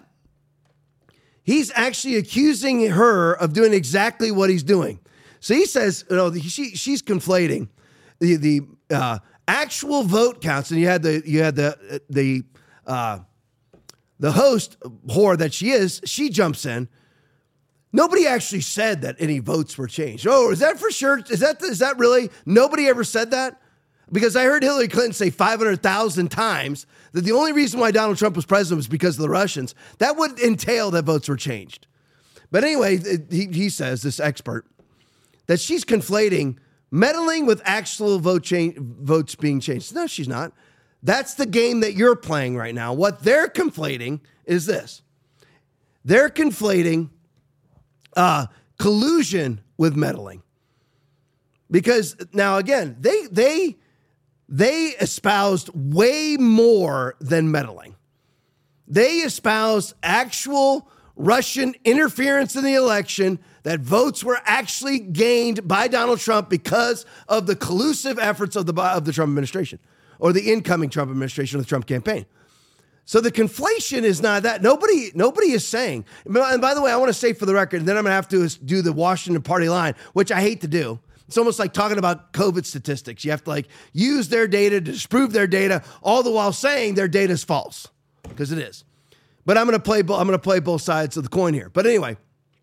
he's actually accusing her of doing exactly what he's doing. So he says, you know, she, she's conflating the the uh, actual vote counts, and you had the you had the the uh, the host whore that she is. She jumps in. Nobody actually said that any votes were changed. Oh, is that for sure? Is that is that really? Nobody ever said that? Because I heard Hillary Clinton say five hundred thousand times that the only reason why Donald Trump was president was because of the Russians. That would entail that votes were changed. But anyway, he, he says, this expert, that she's conflating meddling with actual vote change, votes being changed. No, she's not. That's the game that you're playing right now. What they're conflating is this. They're conflating uh, collusion with meddling. Because now, again, they they they espoused way more than meddling. They espoused actual Russian interference in the election, that votes were actually gained by Donald Trump because of the collusive efforts of the, of the Trump administration or the incoming Trump administration or the Trump campaign. So the conflation is not that. Nobody nobody is saying, and by the way, I want to say for the record, and then I'm going to have to do the Washington party line, which I hate to do. It's almost like talking about COVID statistics. You have to like use their data to disprove their data, all the while saying their data is false, because it is. But I'm going to play. I'm going to play both sides of the coin here. But anyway,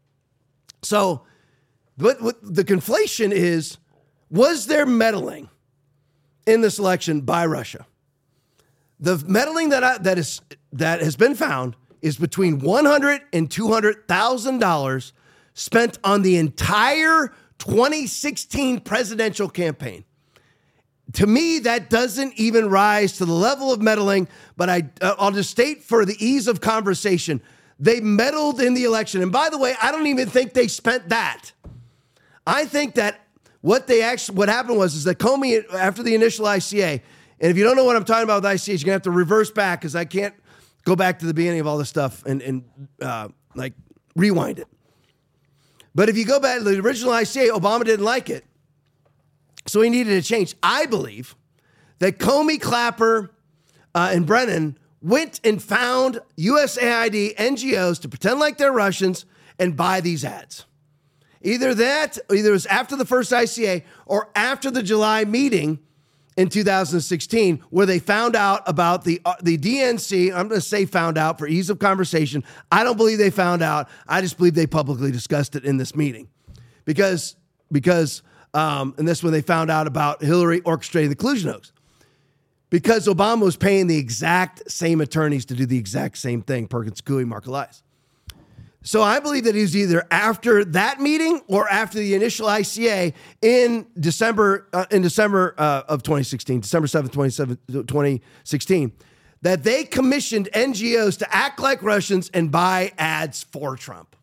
so what, what the conflation is: was there meddling in this election by Russia? The meddling that I, that is that has been found is between one hundred and two hundred thousand dollars spent on the entire twenty sixteen presidential campaign. To me, that doesn't even rise to the level of meddling, but I, uh, I'll just state for the ease of conversation, they meddled in the election. And by the way, I don't even think they spent that. I think that what they actually, what happened was, is that Comey, after the initial I C A, and if you don't know what I'm talking about with I C A, you're going to have to reverse back because I can't go back to the beginning of all this stuff and, and uh, like rewind it. But if you go back to the original I C A, Obama didn't like it. So he needed a change. I believe that Comey, Clapper, uh, and Brennan went and found U S A I D N G Os to pretend like they're Russians and buy these ads. Either that, either it was after the first I C A or after the July meeting in two thousand sixteen, where they found out about the uh, the D N C. I'm going to say found out for ease of conversation. I don't believe they found out. I just believe they publicly discussed it in this meeting. Because, because um, and that's when they found out about Hillary orchestrating the collusion hoax. Because Obama was paying the exact same attorneys to do the exact same thing, Perkins Coie, Mark Elias. So I believe that he was either after that meeting or after the initial I C A in December uh, in December uh, of twenty sixteen, December seventh, twenty sixteen, that they commissioned N G Os to act like Russians and buy ads for Trump.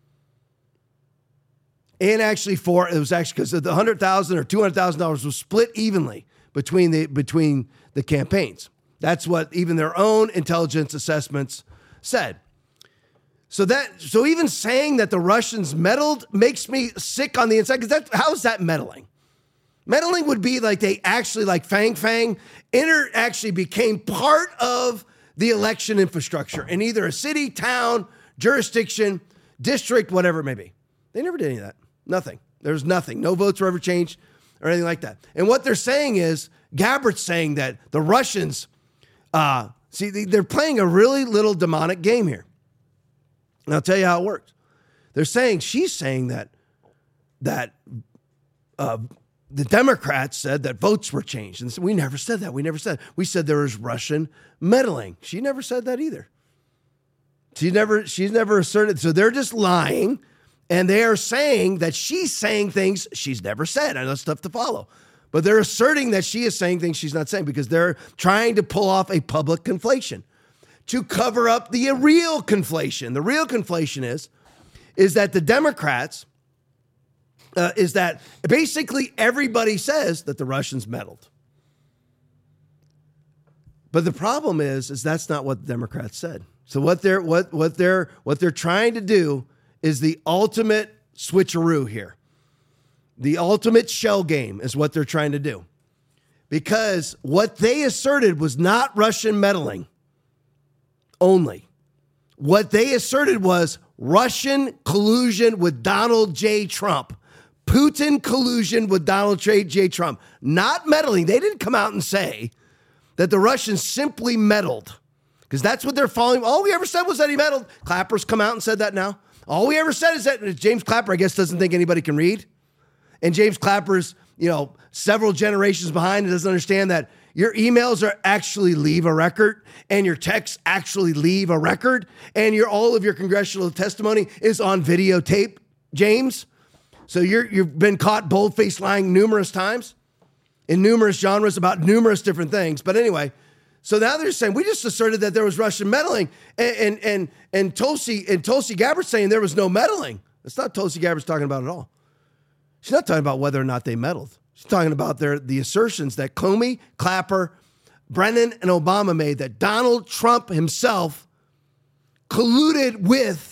And actually for, it was actually because the one hundred thousand dollars or two hundred thousand dollars was split evenly between the between the campaigns. That's what even their own intelligence assessments said. So that, so even saying that the Russians meddled makes me sick on the inside, because that, how is that meddling? Meddling would be like they actually, like Fang Fang, inter actually became part of the election infrastructure in either a city, town, jurisdiction, district, whatever it may be. They never did any of that. Nothing. There's nothing. No votes were ever changed or anything like that. And what they're saying is, Gabbard's saying that the Russians, uh, see, they're playing a really little demonic game here. And I'll tell you how it works. They're saying, she's saying that that uh, the Democrats said that votes were changed. And so we never said that. We never said. We said there was Russian meddling. She never said that either. She never, she's never asserted. So they're just lying. And they are saying that she's saying things she's never said. I know it's tough to follow. But they're asserting that she is saying things she's not saying because they're trying to pull off a public conflation to cover up the real conflation. The real conflation is, is that the Democrats, uh, is that basically everybody says that the Russians meddled. But the problem is, is that's not what the Democrats said. So what they're what what they're what they're trying to do is the ultimate switcheroo here. The ultimate shell game is what they're trying to do. Because what they asserted was not Russian meddling only. What they asserted was Russian collusion with Donald J. Trump. Putin collusion with Donald J. Trump. Not meddling. They didn't come out and say that the Russians simply meddled. Because that's what they're following. All we ever said was that he meddled. Clapper's come out and said that now. All we ever said is that James Clapper, I guess, doesn't think anybody can read. And James Clapper's, you know, several generations behind and doesn't understand that your emails are actually leave a record and your texts actually leave a record and your all of your congressional testimony is on videotape, James. So you're, you've been caught bold-faced lying numerous times in numerous genres about numerous different things. But anyway, so now they're saying, we just asserted that there was Russian meddling and, and, and, and Tulsi and Tulsi Gabbard saying there was no meddling. That's not Tulsi Gabbard's talking about at all. She's not talking about whether or not they meddled. She's talking about their, the assertions that Comey, Clapper, Brennan, and Obama made that Donald Trump himself colluded with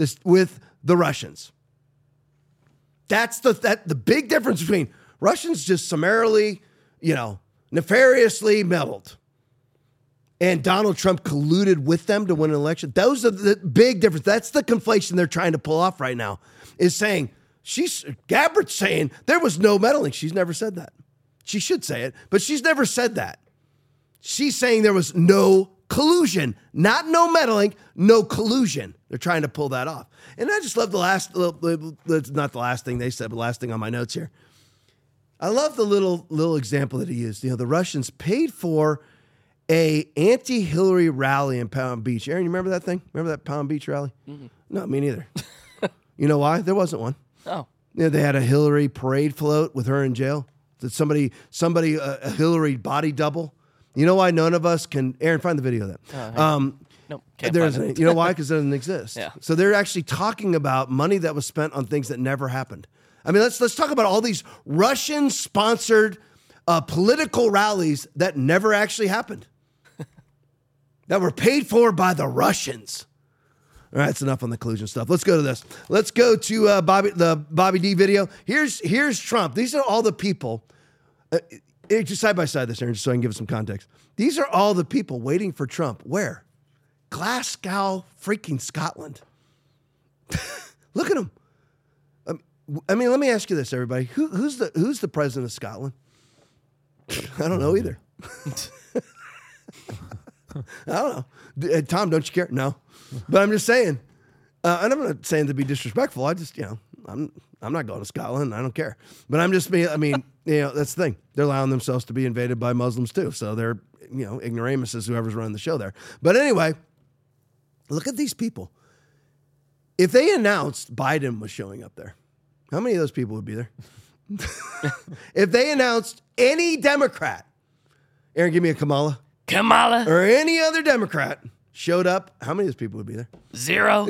this with the Russians. That's the that the big difference between Russians just summarily, you know, nefariously meddled, and Donald Trump colluded with them to win an election. Those are the big difference. That's the conflation they're trying to pull off right now, is saying, she's, Gabbard's saying there was no meddling. She's never said that. She should say it, but she's never said that. She's saying there was no collusion, not no meddling, no collusion. They're trying to pull that off. And I just love the last, that's not the last thing they said, but the last thing on my notes here. I love the little little example that he used. You know, the Russians paid for a anti-Hillary rally in Palm Beach. Aaron, you remember that thing? Remember that Palm Beach rally? Mm-hmm. No, me neither. You know why? There wasn't one. Oh. You know, they had a Hillary parade float with her in jail. Did somebody, somebody, uh, a Hillary body double? You know why none of us can, Aaron, find the video of that. Uh, um, nope, can't there find isn't. it. You know why? Because it doesn't exist. Yeah. So they're actually talking about money that was spent on things that never happened. I mean, let's let's talk about all these Russian-sponsored uh, political rallies that never actually happened, that were paid for by the Russians. All right, that's enough on the collusion stuff. Let's go to this. Let's go to uh, Bobby, the Bobby D video. Here's here's Trump. These are all the people. Uh, it, just side by side this, Aaron, just so I can give it some context. These are all the people waiting for Trump. Where? Glasgow, freaking Scotland. Look at them. Um, I mean, let me ask you this, everybody. Who, who's the who's the president of Scotland? I don't know either. I don't know. Uh, Tom, don't you care? No. But I'm just saying, uh, and I'm not saying to be disrespectful. I just, you know, I'm I'm not going to Scotland. I don't care. But I'm just being, I mean, you know, that's the thing. They're allowing themselves to be invaded by Muslims too. So they're, you know, ignoramuses, whoever's running the show there. But anyway, look at these people. If they announced Biden was showing up there, how many of those people would be there? If they announced any Democrat, Aaron, give me a Kamala. Kamala. Or any other Democrat showed up, how many of those people would be there? Zero.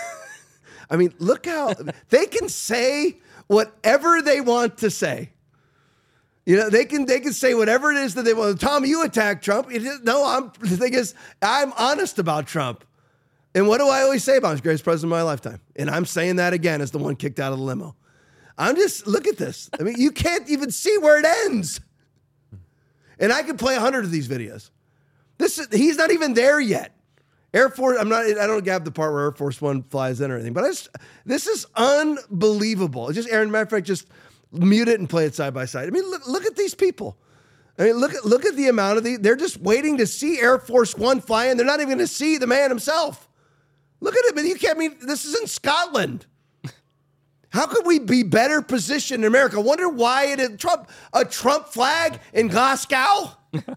I mean, look how they can say whatever they want to say. You know, they can they can say whatever it is that they want. Tom, you attack Trump. It is, no, I'm the thing is, I'm honest about Trump. And what do I always say about him? He's the greatest president of my lifetime. And I'm saying that again as the one kicked out of the limo. I'm just, look at this. I mean, you can't even see where it ends. And I could play a hundred of these videos. This is, he's not even there yet. Air Force, I'm not, I don't have the part where Air Force One flies in or anything, but I just, this is unbelievable. It's just, Aaron, matter of fact, just mute it and play it side by side. I mean, look, look at these people. I mean, look at, look at the amount of the, they're just waiting to see Air Force One fly in. They're not even going to see the man himself. Look at it. You can't, I mean, this is in Scotland. How could we be better positioned in America? I wonder why it is Trump, a Trump flag in Glasgow?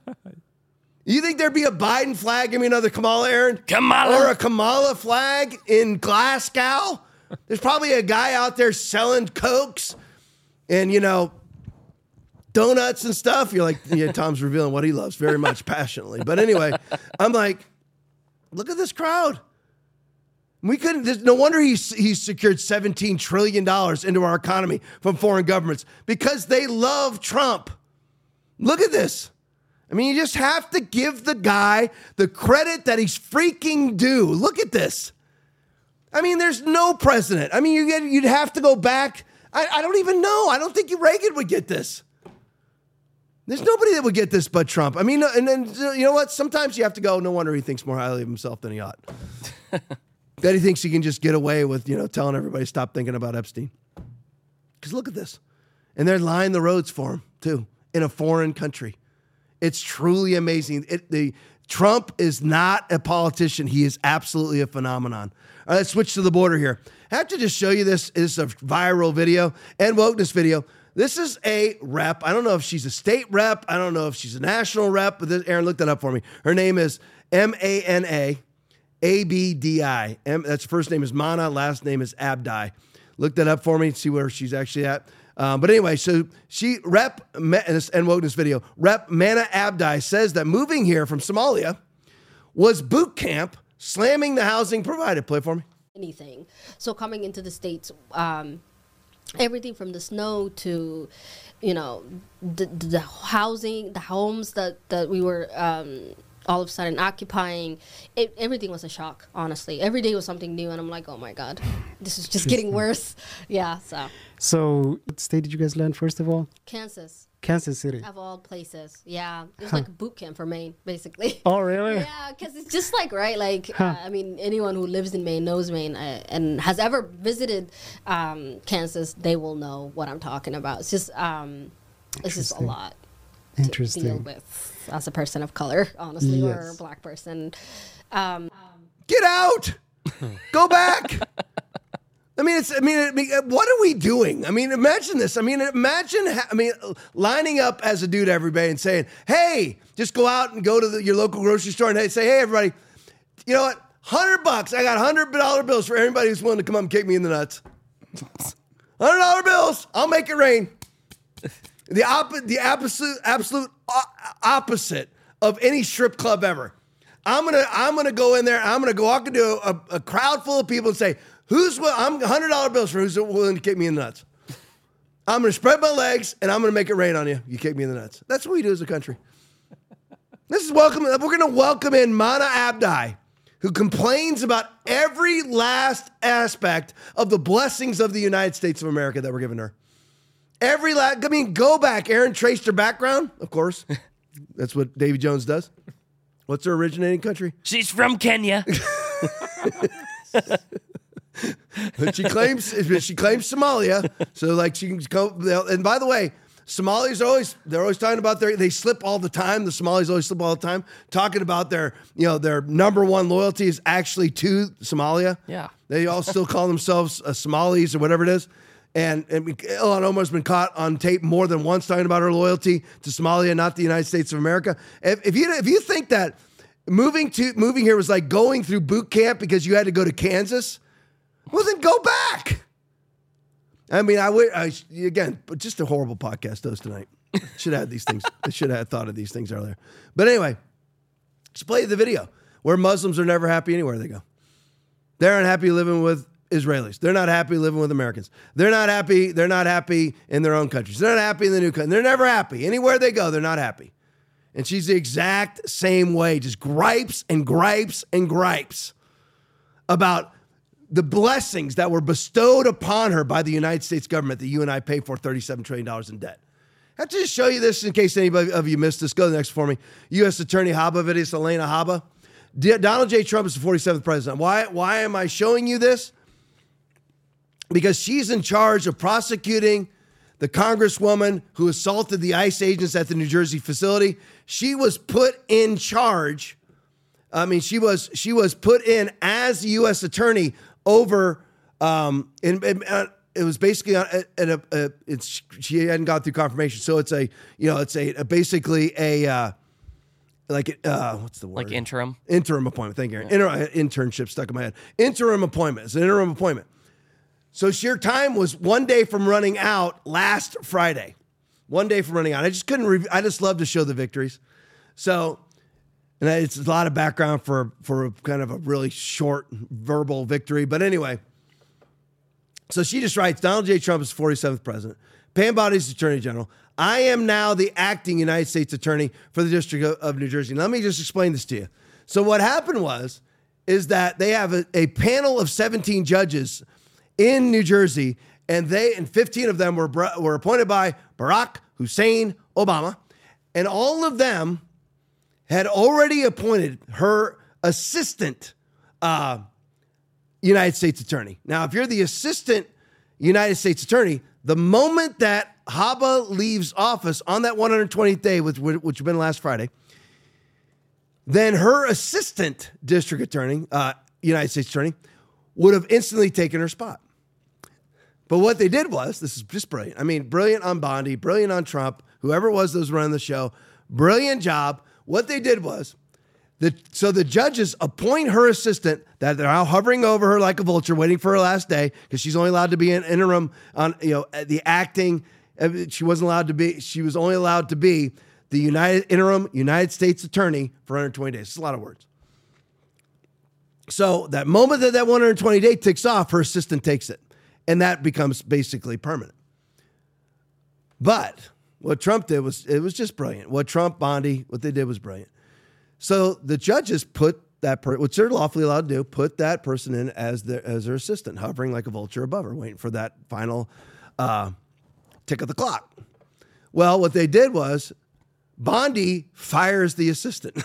You think there'd be a Biden flag? Give me another Kamala, Aaron. Kamala. Or a Kamala flag in Glasgow? There's probably a guy out there selling Cokes and, you know, donuts and stuff. You're like, yeah, Tom's revealing what he loves very much passionately. But anyway, I'm like, look at this crowd. We couldn't, there's no wonder he's, he's secured seventeen trillion dollars into our economy from foreign governments because they love Trump. Look at this. I mean, you just have to give the guy the credit that he's freaking due. Look at this. I mean, there's no president. I mean, you get, you'd have to go back. I, I don't even know. I don't think Reagan would get this. There's nobody that would get this but Trump. I mean, and then, you know what? Sometimes you have to go, no wonder he thinks more highly of himself than he ought. That he thinks he can just get away with, you know, telling everybody stop thinking about Epstein. Because look at this. And they're lining the roads for him, too, in a foreign country. It's truly amazing. It, the Trump is not a politician. He is absolutely a phenomenon. All right, let's switch to the border here. I have to just show you this. It's a viral video and wokeness video. This is a rep. I don't know if she's a state rep. I don't know if she's a national rep. But this, Aaron, look that up for me. Her name is M A N A A B D I. M, that's first name is Mana. Last name is Abdi. Look that up for me. See where she's actually at. Um, but anyway, so she, Rep, and wokeness video, Rep Mana Abdi says that moving here from Somalia was boot camp, slamming the housing provided. Play for me. Anything. So coming into the States, um, everything from the snow to, you know, the, the housing, the homes that, that we were um, all of a sudden occupying, it, everything was a shock, honestly. Every day was something new, and I'm like, oh my God, this is just getting worse. Yeah, so. So, what state did you guys land, first of all? Kansas. Kansas City. Of all places. Yeah. It was huh. like a boot camp for Maine, basically. Oh, really? Yeah, because it's just like, right, like, huh. uh, I mean, anyone who lives in Maine knows Maine uh, and has ever visited um, Kansas, they will know what I'm talking about. It's just, um, it's just a lot Interesting. to deal with as a person of color, honestly, yes. or a black person. Um, Get out! Go back! I mean, it's. I mean, I mean, what are we doing? I mean, imagine this. I mean, imagine. I mean, lining up as a dude every day and saying, "Hey, just go out and go to the, your local grocery store and say, hey, everybody, you know what? Hundred bucks. I got hundred dollar bills for everybody who's willing to come up and kick me in the nuts. Hundred dollar bills. I'll make it rain." The op- the absolute, absolute opposite of any strip club ever. I'm gonna, I'm gonna go in there. I'm gonna go walk into a, a crowd full of people and say, "Who's will? I'm hundred dollar bills for who's willing to kick me in the nuts." I'm gonna spread my legs and I'm gonna make it rain on you. You kick me in the nuts. That's what we do as a country. This is welcome. We're gonna welcome in Mana Abdi, who complains about every last aspect of the blessings of the United States of America that we're giving her. Every last. I mean, go back. Aaron traced her background, of course. That's what Davy Jones does. What's her originating country? She's from Kenya. But she claims she claims Somalia. So like she can go. And by the way, Somalis are always they're always talking about their they slip all the time. The Somalis always slip all the time, talking about their you know their number one loyalty is actually to Somalia. Yeah, they all still call themselves uh, Somalis or whatever it is. And, and Ilhan Omar's been caught on tape more than once talking about her loyalty to Somalia, not the United States of America. If, if you if you think that moving to moving here was like going through boot camp because you had to go to Kansas, well then go back. I mean, I would I, again, but just a horrible podcast host tonight. Should have had these things. I should have thought of these things earlier. But anyway, just play the video where Muslims are never happy anywhere they go. They're unhappy living with Israelis. They're not happy living with Americans. They're not happy. They're not happy in their own countries. They're not happy in the new country. They're never happy. Anywhere they go, they're not happy. And she's the exact same way, just gripes and gripes and gripes about the blessings that were bestowed upon her by the United States government that you and I pay for thirty-seven trillion dollars in debt. I have to just show you this in case anybody of you missed this. Go to the next for me. U S Attorney Habba video, Elena Habba. D- Donald J. Trump is the forty-seventh president. Why, why am I showing you this? Because she's in charge of prosecuting the congresswoman who assaulted the ICE agents at the New Jersey facility. She was put in charge. I mean, she was she was put in as the U S attorney over. Um, and, and uh, it was basically at a, a, a. It's she hadn't gone through confirmation, so it's a you know it's a, a basically a uh, like uh, what's the word like interim interim appointment. Thank you. Yeah. Inter- internship stuck in my head. Interim appointment. It's an interim appointment. So your time was one day from running out last Friday. One day from running out. I just couldn't, re- I just love to show the victories. So, and it's a lot of background for, for kind of a really short verbal victory. But anyway, so she just writes, Donald J. Trump is forty-seventh president. Pam Bondi is Attorney General. I am now the acting United States Attorney for the District of, of New Jersey. Now, let me just explain this to you. So what happened was, is that they have a, a panel of seventeen judges in New Jersey, and they and fifteen of them were were appointed by Barack Hussein Obama, and all of them had already appointed her assistant uh, United States attorney. Now, if you're the assistant United States attorney, the moment that Habba leaves office on that one hundred twentieth day, which which would have been last Friday, then her assistant district attorney, uh, United States attorney, would have instantly taken her spot. But what they did was, this is just brilliant. I mean, brilliant on Bondi, brilliant on Trump, whoever it was that was running the show, brilliant job. What they did was, the, so the judges appoint her assistant, that they're now hovering over her like a vulture, waiting for her last day, because she's only allowed to be an interim on, you know, the acting. She wasn't allowed to be, she was only allowed to be the United interim United States attorney for one hundred twenty days. It's a lot of words. So that moment that that one hundred twenty day ticks off, her assistant takes it. And that becomes basically permanent. But what Trump did was, it was just brilliant. What Trump, Bondi, what they did was brilliant. So the judges put that, per- which they're lawfully allowed to do, put that person in as their, as their assistant, hovering like a vulture above her, waiting for that final uh, tick of the clock. Well, what they did was Bondi fires the assistant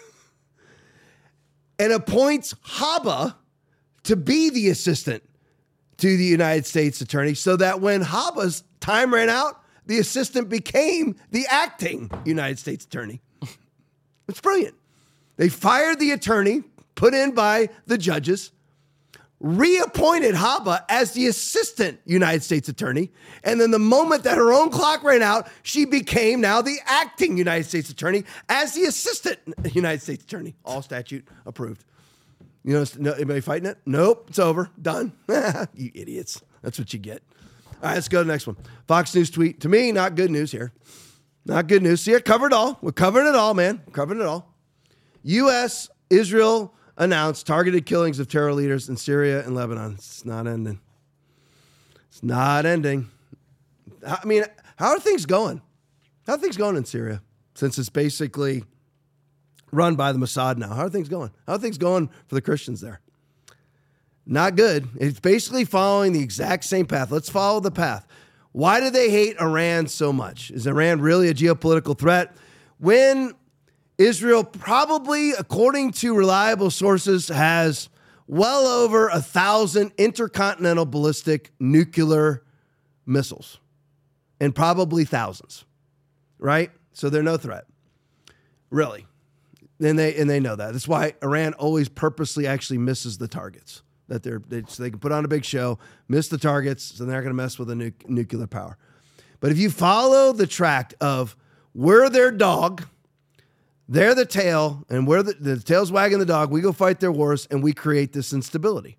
and appoints Haba to be the assistant to the United States attorney, so that when Haba's time ran out, the assistant became the acting United States attorney. It's brilliant. They fired the attorney put in by the judges, reappointed Haba as the assistant United States attorney, and then the moment that her own clock ran out, she became now the acting United States attorney as the assistant United States attorney. All statute approved. You know, no, anybody fighting it? Nope, it's over. Done. You idiots. That's what you get. All right, let's go to the next one. Fox News tweet. To me, not good news here. Not good news. See, I covered it all. We're covering it all, man. We're covering it all. U S, Israel announced targeted killings of terror leaders in Syria and Lebanon. It's not ending. It's not ending. I mean, how are things going? How are things going in Syria since it's basically run by the Mossad now? How are things going? How are things going for the Christians there? Not good. It's basically following the exact same path. Let's follow the path. Why do they hate Iran so much? Is Iran really a geopolitical threat? When Israel probably, according to reliable sources, has well over a thousand intercontinental ballistic nuclear missiles, and probably thousands, right? So they're no threat, really. And they and they know that. That's why Iran always purposely actually misses the targets that they're they, so they can put on a big show, miss the targets, so they're not going to mess with the nu- nuclear power. But if you follow the track of we're their dog, they're the tail, and we're the, the tail's wagging the dog, we go fight their wars, and we create this instability.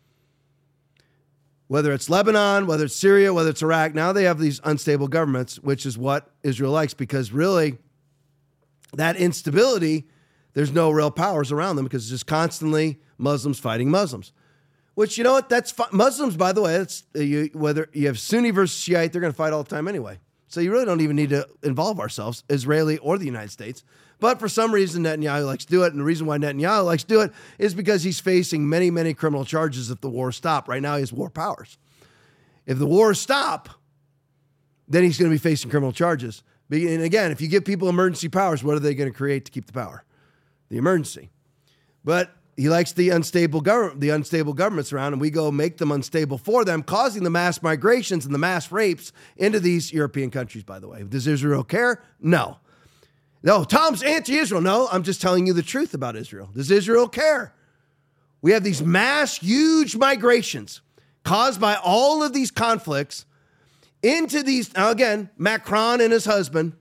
Whether it's Lebanon, whether it's Syria, whether it's Iraq, now they have these unstable governments, which is what Israel likes, because really that instability, there's no real powers around them because it's just constantly Muslims fighting Muslims. Which, you know what, that's fi- Muslims, by the way, it's, uh, you, whether you have Sunni versus Shiite, they're going to fight all the time anyway. So you really don't even need to involve ourselves, Israeli or the United States. But for some reason, Netanyahu likes to do it. And the reason why Netanyahu likes to do it is because he's facing many, many criminal charges if the war stops. Right now, he has war powers. If the wars stop, then he's going to be facing criminal charges. And again, if you give people emergency powers, what are they going to create to keep the power? The emergency. But he likes the unstable government, the unstable governments around, and we go make them unstable for them, causing the mass migrations and the mass rapes into these European countries, by the way. Does Israel care? No. No, Tom's anti-Israel. No, I'm just telling you the truth about Israel. Does Israel care? We have these mass, huge migrations caused by all of these conflicts into these, now again, Macron and his husband,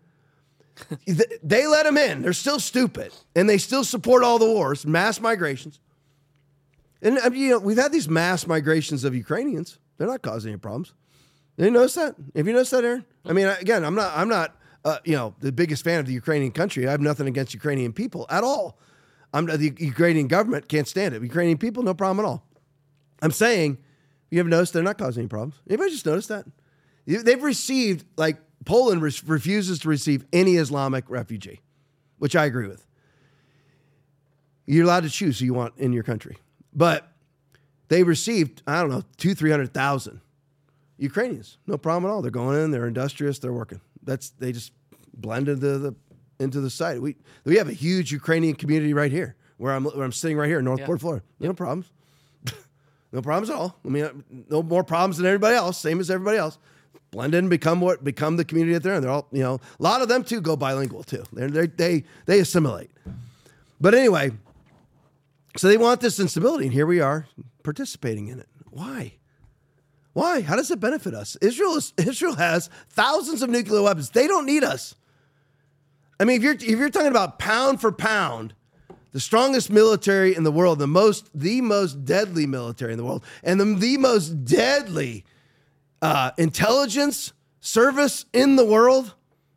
they let them in. They're still stupid, and they still support all the wars, mass migrations. And you know, we've had these mass migrations of Ukrainians. They're not causing any problems. Did you notice that? Have you noticed that, Aaron? I mean, again, I'm not, I'm not, uh, you know, the biggest fan of the Ukrainian country. I have nothing against Ukrainian people at all. I'm the Ukrainian government can't stand it. Ukrainian people, no problem at all. I'm saying, you ever noticed they're not causing any problems? Anybody just noticed that? They've received, like, Poland re- refuses to receive any Islamic refugee, which I agree with. You're allowed to choose who you want in your country. But they received, I don't know, two, three hundred thousand Ukrainians. No problem at all. They're going in, they're industrious, they're working. That's they just blend into the into the site. We we have a huge Ukrainian community right here, where I'm where I'm sitting right here in Northport, yeah. Florida. No problems. No problems at all. I mean, no more problems than everybody else, same as everybody else. Blend in, become what become the community that they're in. They're all, you know, a lot of them too go bilingual too. They're, they're, they they assimilate. But anyway, so they want this instability, and here we are participating in it. Why? Why? How does it benefit us? Israel is, Israel has thousands of nuclear weapons. They don't need us. I mean, if you're if you're talking about pound for pound, the strongest military in the world, the most the most deadly military in the world, and the, the most deadly Uh, intelligence service in the world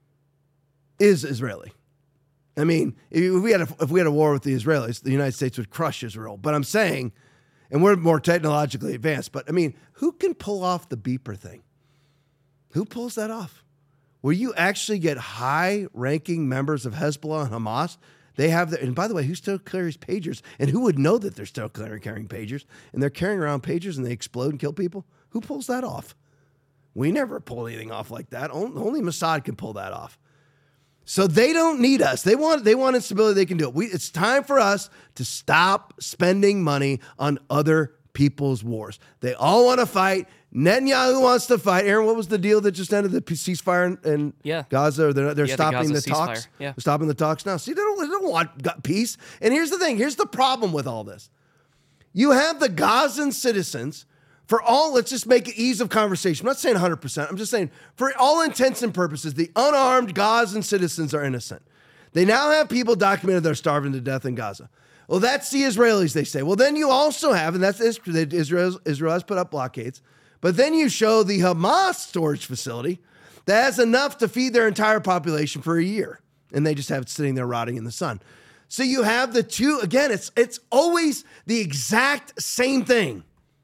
is Israeli. I mean, if we had a, if we had a war with the Israelis, the United States would crush Israel. But I'm saying, and we're more technologically advanced, but I mean, who can pull off the beeper thing? Who pulls that off? Where you actually get high-ranking members of Hezbollah and Hamas They have the, and by the way, who still carries pagers? And who would know that they're still carrying pagers? And they're carrying around pagers and they explode and kill people? Who pulls that off? We never pull anything off like that. Only Mossad can pull that off. So they don't need us. They want they want instability. They can do it. We, it's time for us to stop spending money on other people's wars. They all want to fight. Netanyahu wants to fight. Aaron, what was the deal that just ended the ceasefire in, in yeah. Gaza? They're, they're yeah, stopping the, the talks. Yeah. They're stopping the talks now. See, they don't, they don't want peace. And here's the thing. Here's the problem with all this. You have the Gazan citizens, for all, let's just make it ease of conversation. I'm not saying one hundred percent. I'm just saying, for all intents and purposes, the unarmed Gazan citizens are innocent. They now have people documented that are starving to death in Gaza. Well, that's the Israelis, they say. Well, then you also have, and that's Israel, Israel has put up blockades, but then you show the Hamas storage facility that has enough to feed their entire population for a year, and they just have it sitting there rotting in the sun. So you have the two, again, it's it's always the exact same thing.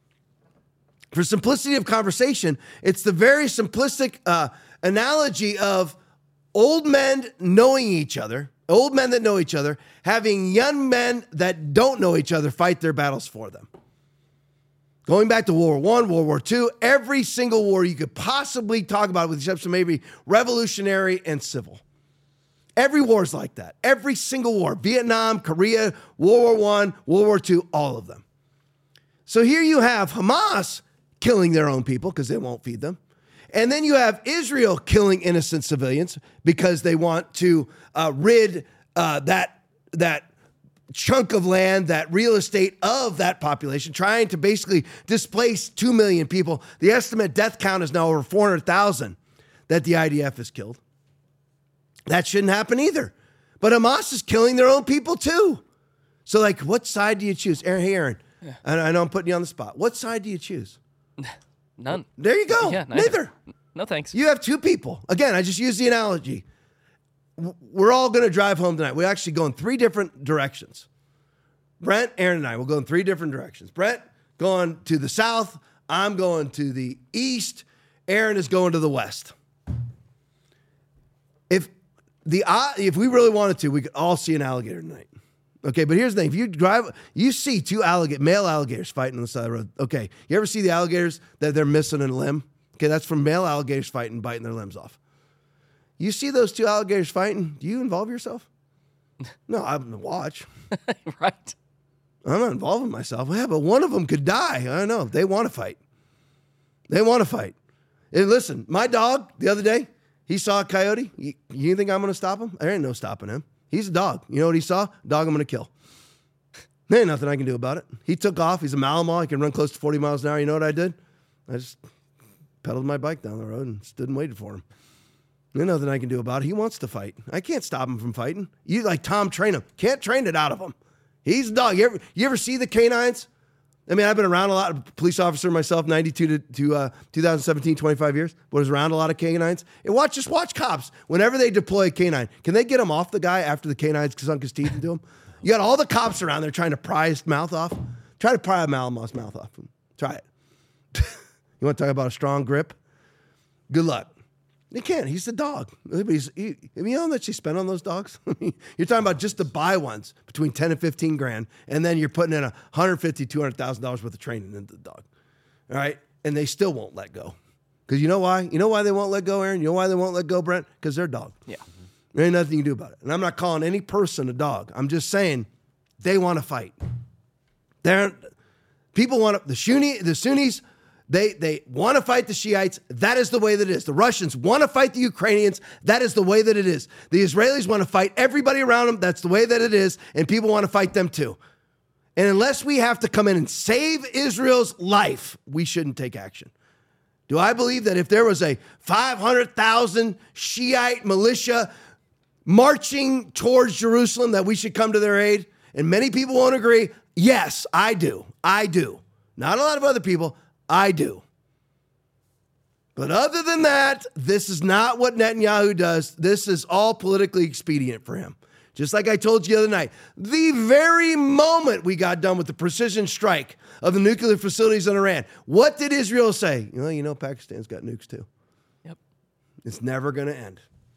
For simplicity of conversation, it's the very simplistic uh, analogy of old men knowing each other, old men that know each other, having young men that don't know each other fight their battles for them. Going back to World War One, World War Two, every single war you could possibly talk about, with the exception of maybe revolutionary and civil. Every war is like that. Every single war. Vietnam, Korea, World War One, World War Two, all of them. So here you have Hamas killing their own people because they won't feed them. And then you have Israel killing innocent civilians because they want to uh, rid uh, that, that chunk of land, that real estate of that population, trying to basically displace two million people. The estimate death count is now over four hundred thousand that the I D F has killed. That shouldn't happen either. But Hamas is killing their own people too. So like, what side do you choose? Aaron, hey, Aaron, yeah. I, I know I'm putting you on the spot. What side do you choose? None. There you go. Yeah, neither. neither. No thanks. You have two people. Again, I just use the analogy. We're all going to drive home tonight. We actually go in three different directions. Brent, Aaron, and I will go in three different directions. Brent going to the south. I'm going to the east. Aaron is going to the west. If the if we really wanted to, we could all see an alligator tonight. Okay, but here's the thing. If you drive, you see two alligator, male alligators fighting on the side of the road. Okay, you ever see the alligators that they're missing a limb? Okay, that's from male alligators fighting, biting their limbs off. You see those two alligators fighting, do you involve yourself? No, I'm going to watch. Right. I'm not involving myself. Yeah, but one of them could die. I don't know. They want to fight. They want to fight. And listen, my dog the other day, he saw a coyote. You, you think I'm going to stop him? There ain't no stopping him. He's a dog. You know what he saw? Dog I'm going to kill. There ain't nothing I can do about it. He took off. He's a Malinois. He can run close to forty miles an hour. You know what I did? I just pedaled my bike down the road and stood and waited for him. There's nothing I can do about it. He wants to fight. I can't stop him from fighting. You like Tom train him. Can't train it out of him. He's a dog. You ever, you ever see the canines? I mean, I've been around a lot of police officer myself, ninety-two to, to uh, two thousand seventeen, twenty-five years. Was around a lot of canines. And watch, just watch cops. Whenever they deploy a canine, can they get him off the guy after the canines sunk his teeth into him? You got all the cops around there trying to pry his mouth off. Try to pry a Malinois mouth off him. Try it. You want to talk about a strong grip? Good luck. They can't. He's the dog. He's, he, you know how much they spend on those dogs? You're talking about just to buy ones between ten and fifteen grand, and then you're putting in one hundred fifty thousand dollars, two hundred thousand dollars worth of training into the dog. All right? And they still won't let go. Because you know why? You know why they won't let go, Aaron? You know why they won't let go, Brent? Because they're a dog. Yeah. There ain't nothing you can do about it. And I'm not calling any person a dog. I'm just saying they want to fight. They're, people want to, the Sunni, the Sunnis, They they want to fight the Shiites. That is the way that it is. The Russians want to fight the Ukrainians. That is the way that it is. The Israelis want to fight everybody around them. That's the way that it is. And people want to fight them too. And unless we have to come in and save Israel's life, we shouldn't take action. Do I believe that if there was a five hundred thousand Shiite militia marching towards Jerusalem, that we should come to their aid? And many people won't agree. Yes, I do. I do. Not a lot of other people. I do. But other than that, this is not what Netanyahu does. This is all politically expedient for him. Just like I told you the other night, the very moment we got done with the precision strike of the nuclear facilities in Iran, what did Israel say? You know, you know, Pakistan's got nukes too. Yep. It's never going to end.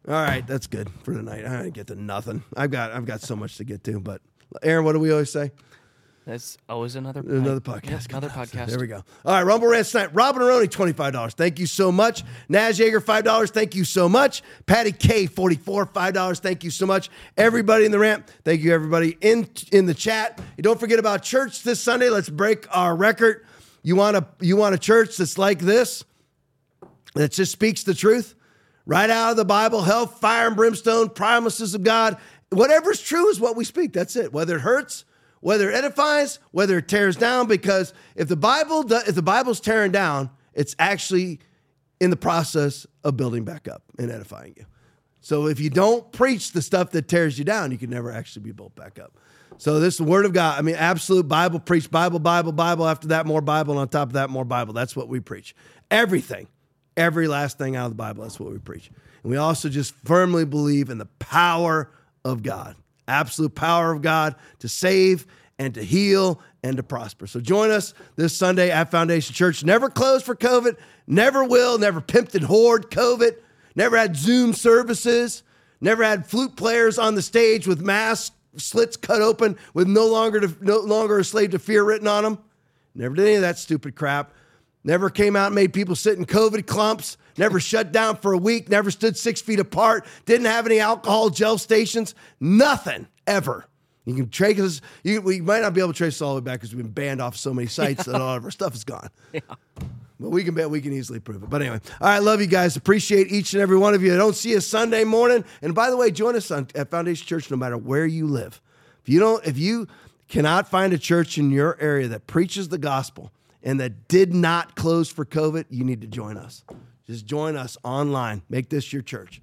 All right, that's good for tonight. I didn't get to nothing. I've got I've got so much to get to, but Aaron, what do we always say? That's always another another pod- podcast. Yeah, another podcast. There we go. All right, Rumble Rants tonight. Robin Aroni, twenty-five dollars. Thank you so much. Naz Yeager, five dollars. Thank you so much. Patty K, forty-four, five dollars. Thank you so much. Everybody in the rant, thank you, everybody in in the chat. And don't forget about church this Sunday. Let's break our record. You want a you want a church that's like this, that just speaks the truth? Right out of the Bible, hell, fire and brimstone, promises of God. Whatever's true is what we speak. That's it. Whether it hurts, whether it edifies, whether it tears down. Because if the Bible, do, if the Bible's tearing down, it's actually in the process of building back up and edifying you. So if you don't preach the stuff that tears you down, you can never actually be built back up. So this is the Word of God. I mean, absolute Bible, preach Bible, Bible, Bible. After that, more Bible. And on top of that, more Bible. That's what we preach. Everything. Every last thing out of the Bible, that's what we preach. And we also just firmly believe in the power of God, absolute power of God to save and to heal and to prosper. So join us this Sunday at Foundation Church. Never closed for COVID, never will, never pimped and hoard COVID, never had Zoom services, never had flute players on the stage with masks, slits cut open with no longer to, no longer a slave to fear written on them. Never did any of that stupid crap. Never came out and made people sit in COVID clumps. Never shut down for a week. Never stood six feet apart. Didn't have any alcohol gel stations. Nothing, ever. You can trace us. You, we might not be able to trace us all the way back because we've been banned off so many sites yeah. that all of our stuff is gone. Yeah. But we can bet we can easily prove it. But anyway, all right, love you guys. Appreciate each and every one of you. I don't see you Sunday morning. And by the way, join us on, at Foundation Church no matter where you live. If you don't, if you cannot find a church in your area that preaches the gospel and that did not close for COVID, you need to join us. Just join us online. Make this your church.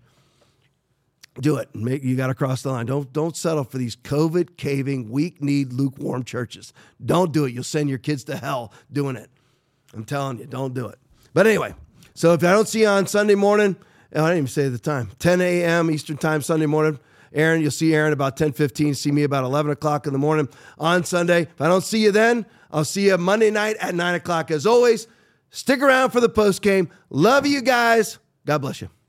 Do it. Make, you got to cross the line. Don't, don't settle for these COVID caving, weak-kneed, lukewarm churches. Don't do it. You'll send your kids to hell doing it. I'm telling you, don't do it. But anyway, so if I don't see you on Sunday morning, I didn't even say the time, ten a.m. Eastern time Sunday morning, Aaron, you'll see Aaron about ten fifteen. See me about eleven o'clock in the morning on Sunday. If I don't see you then, I'll see you Monday night at nine o'clock. As always, stick around for the post game. Love you guys. God bless you.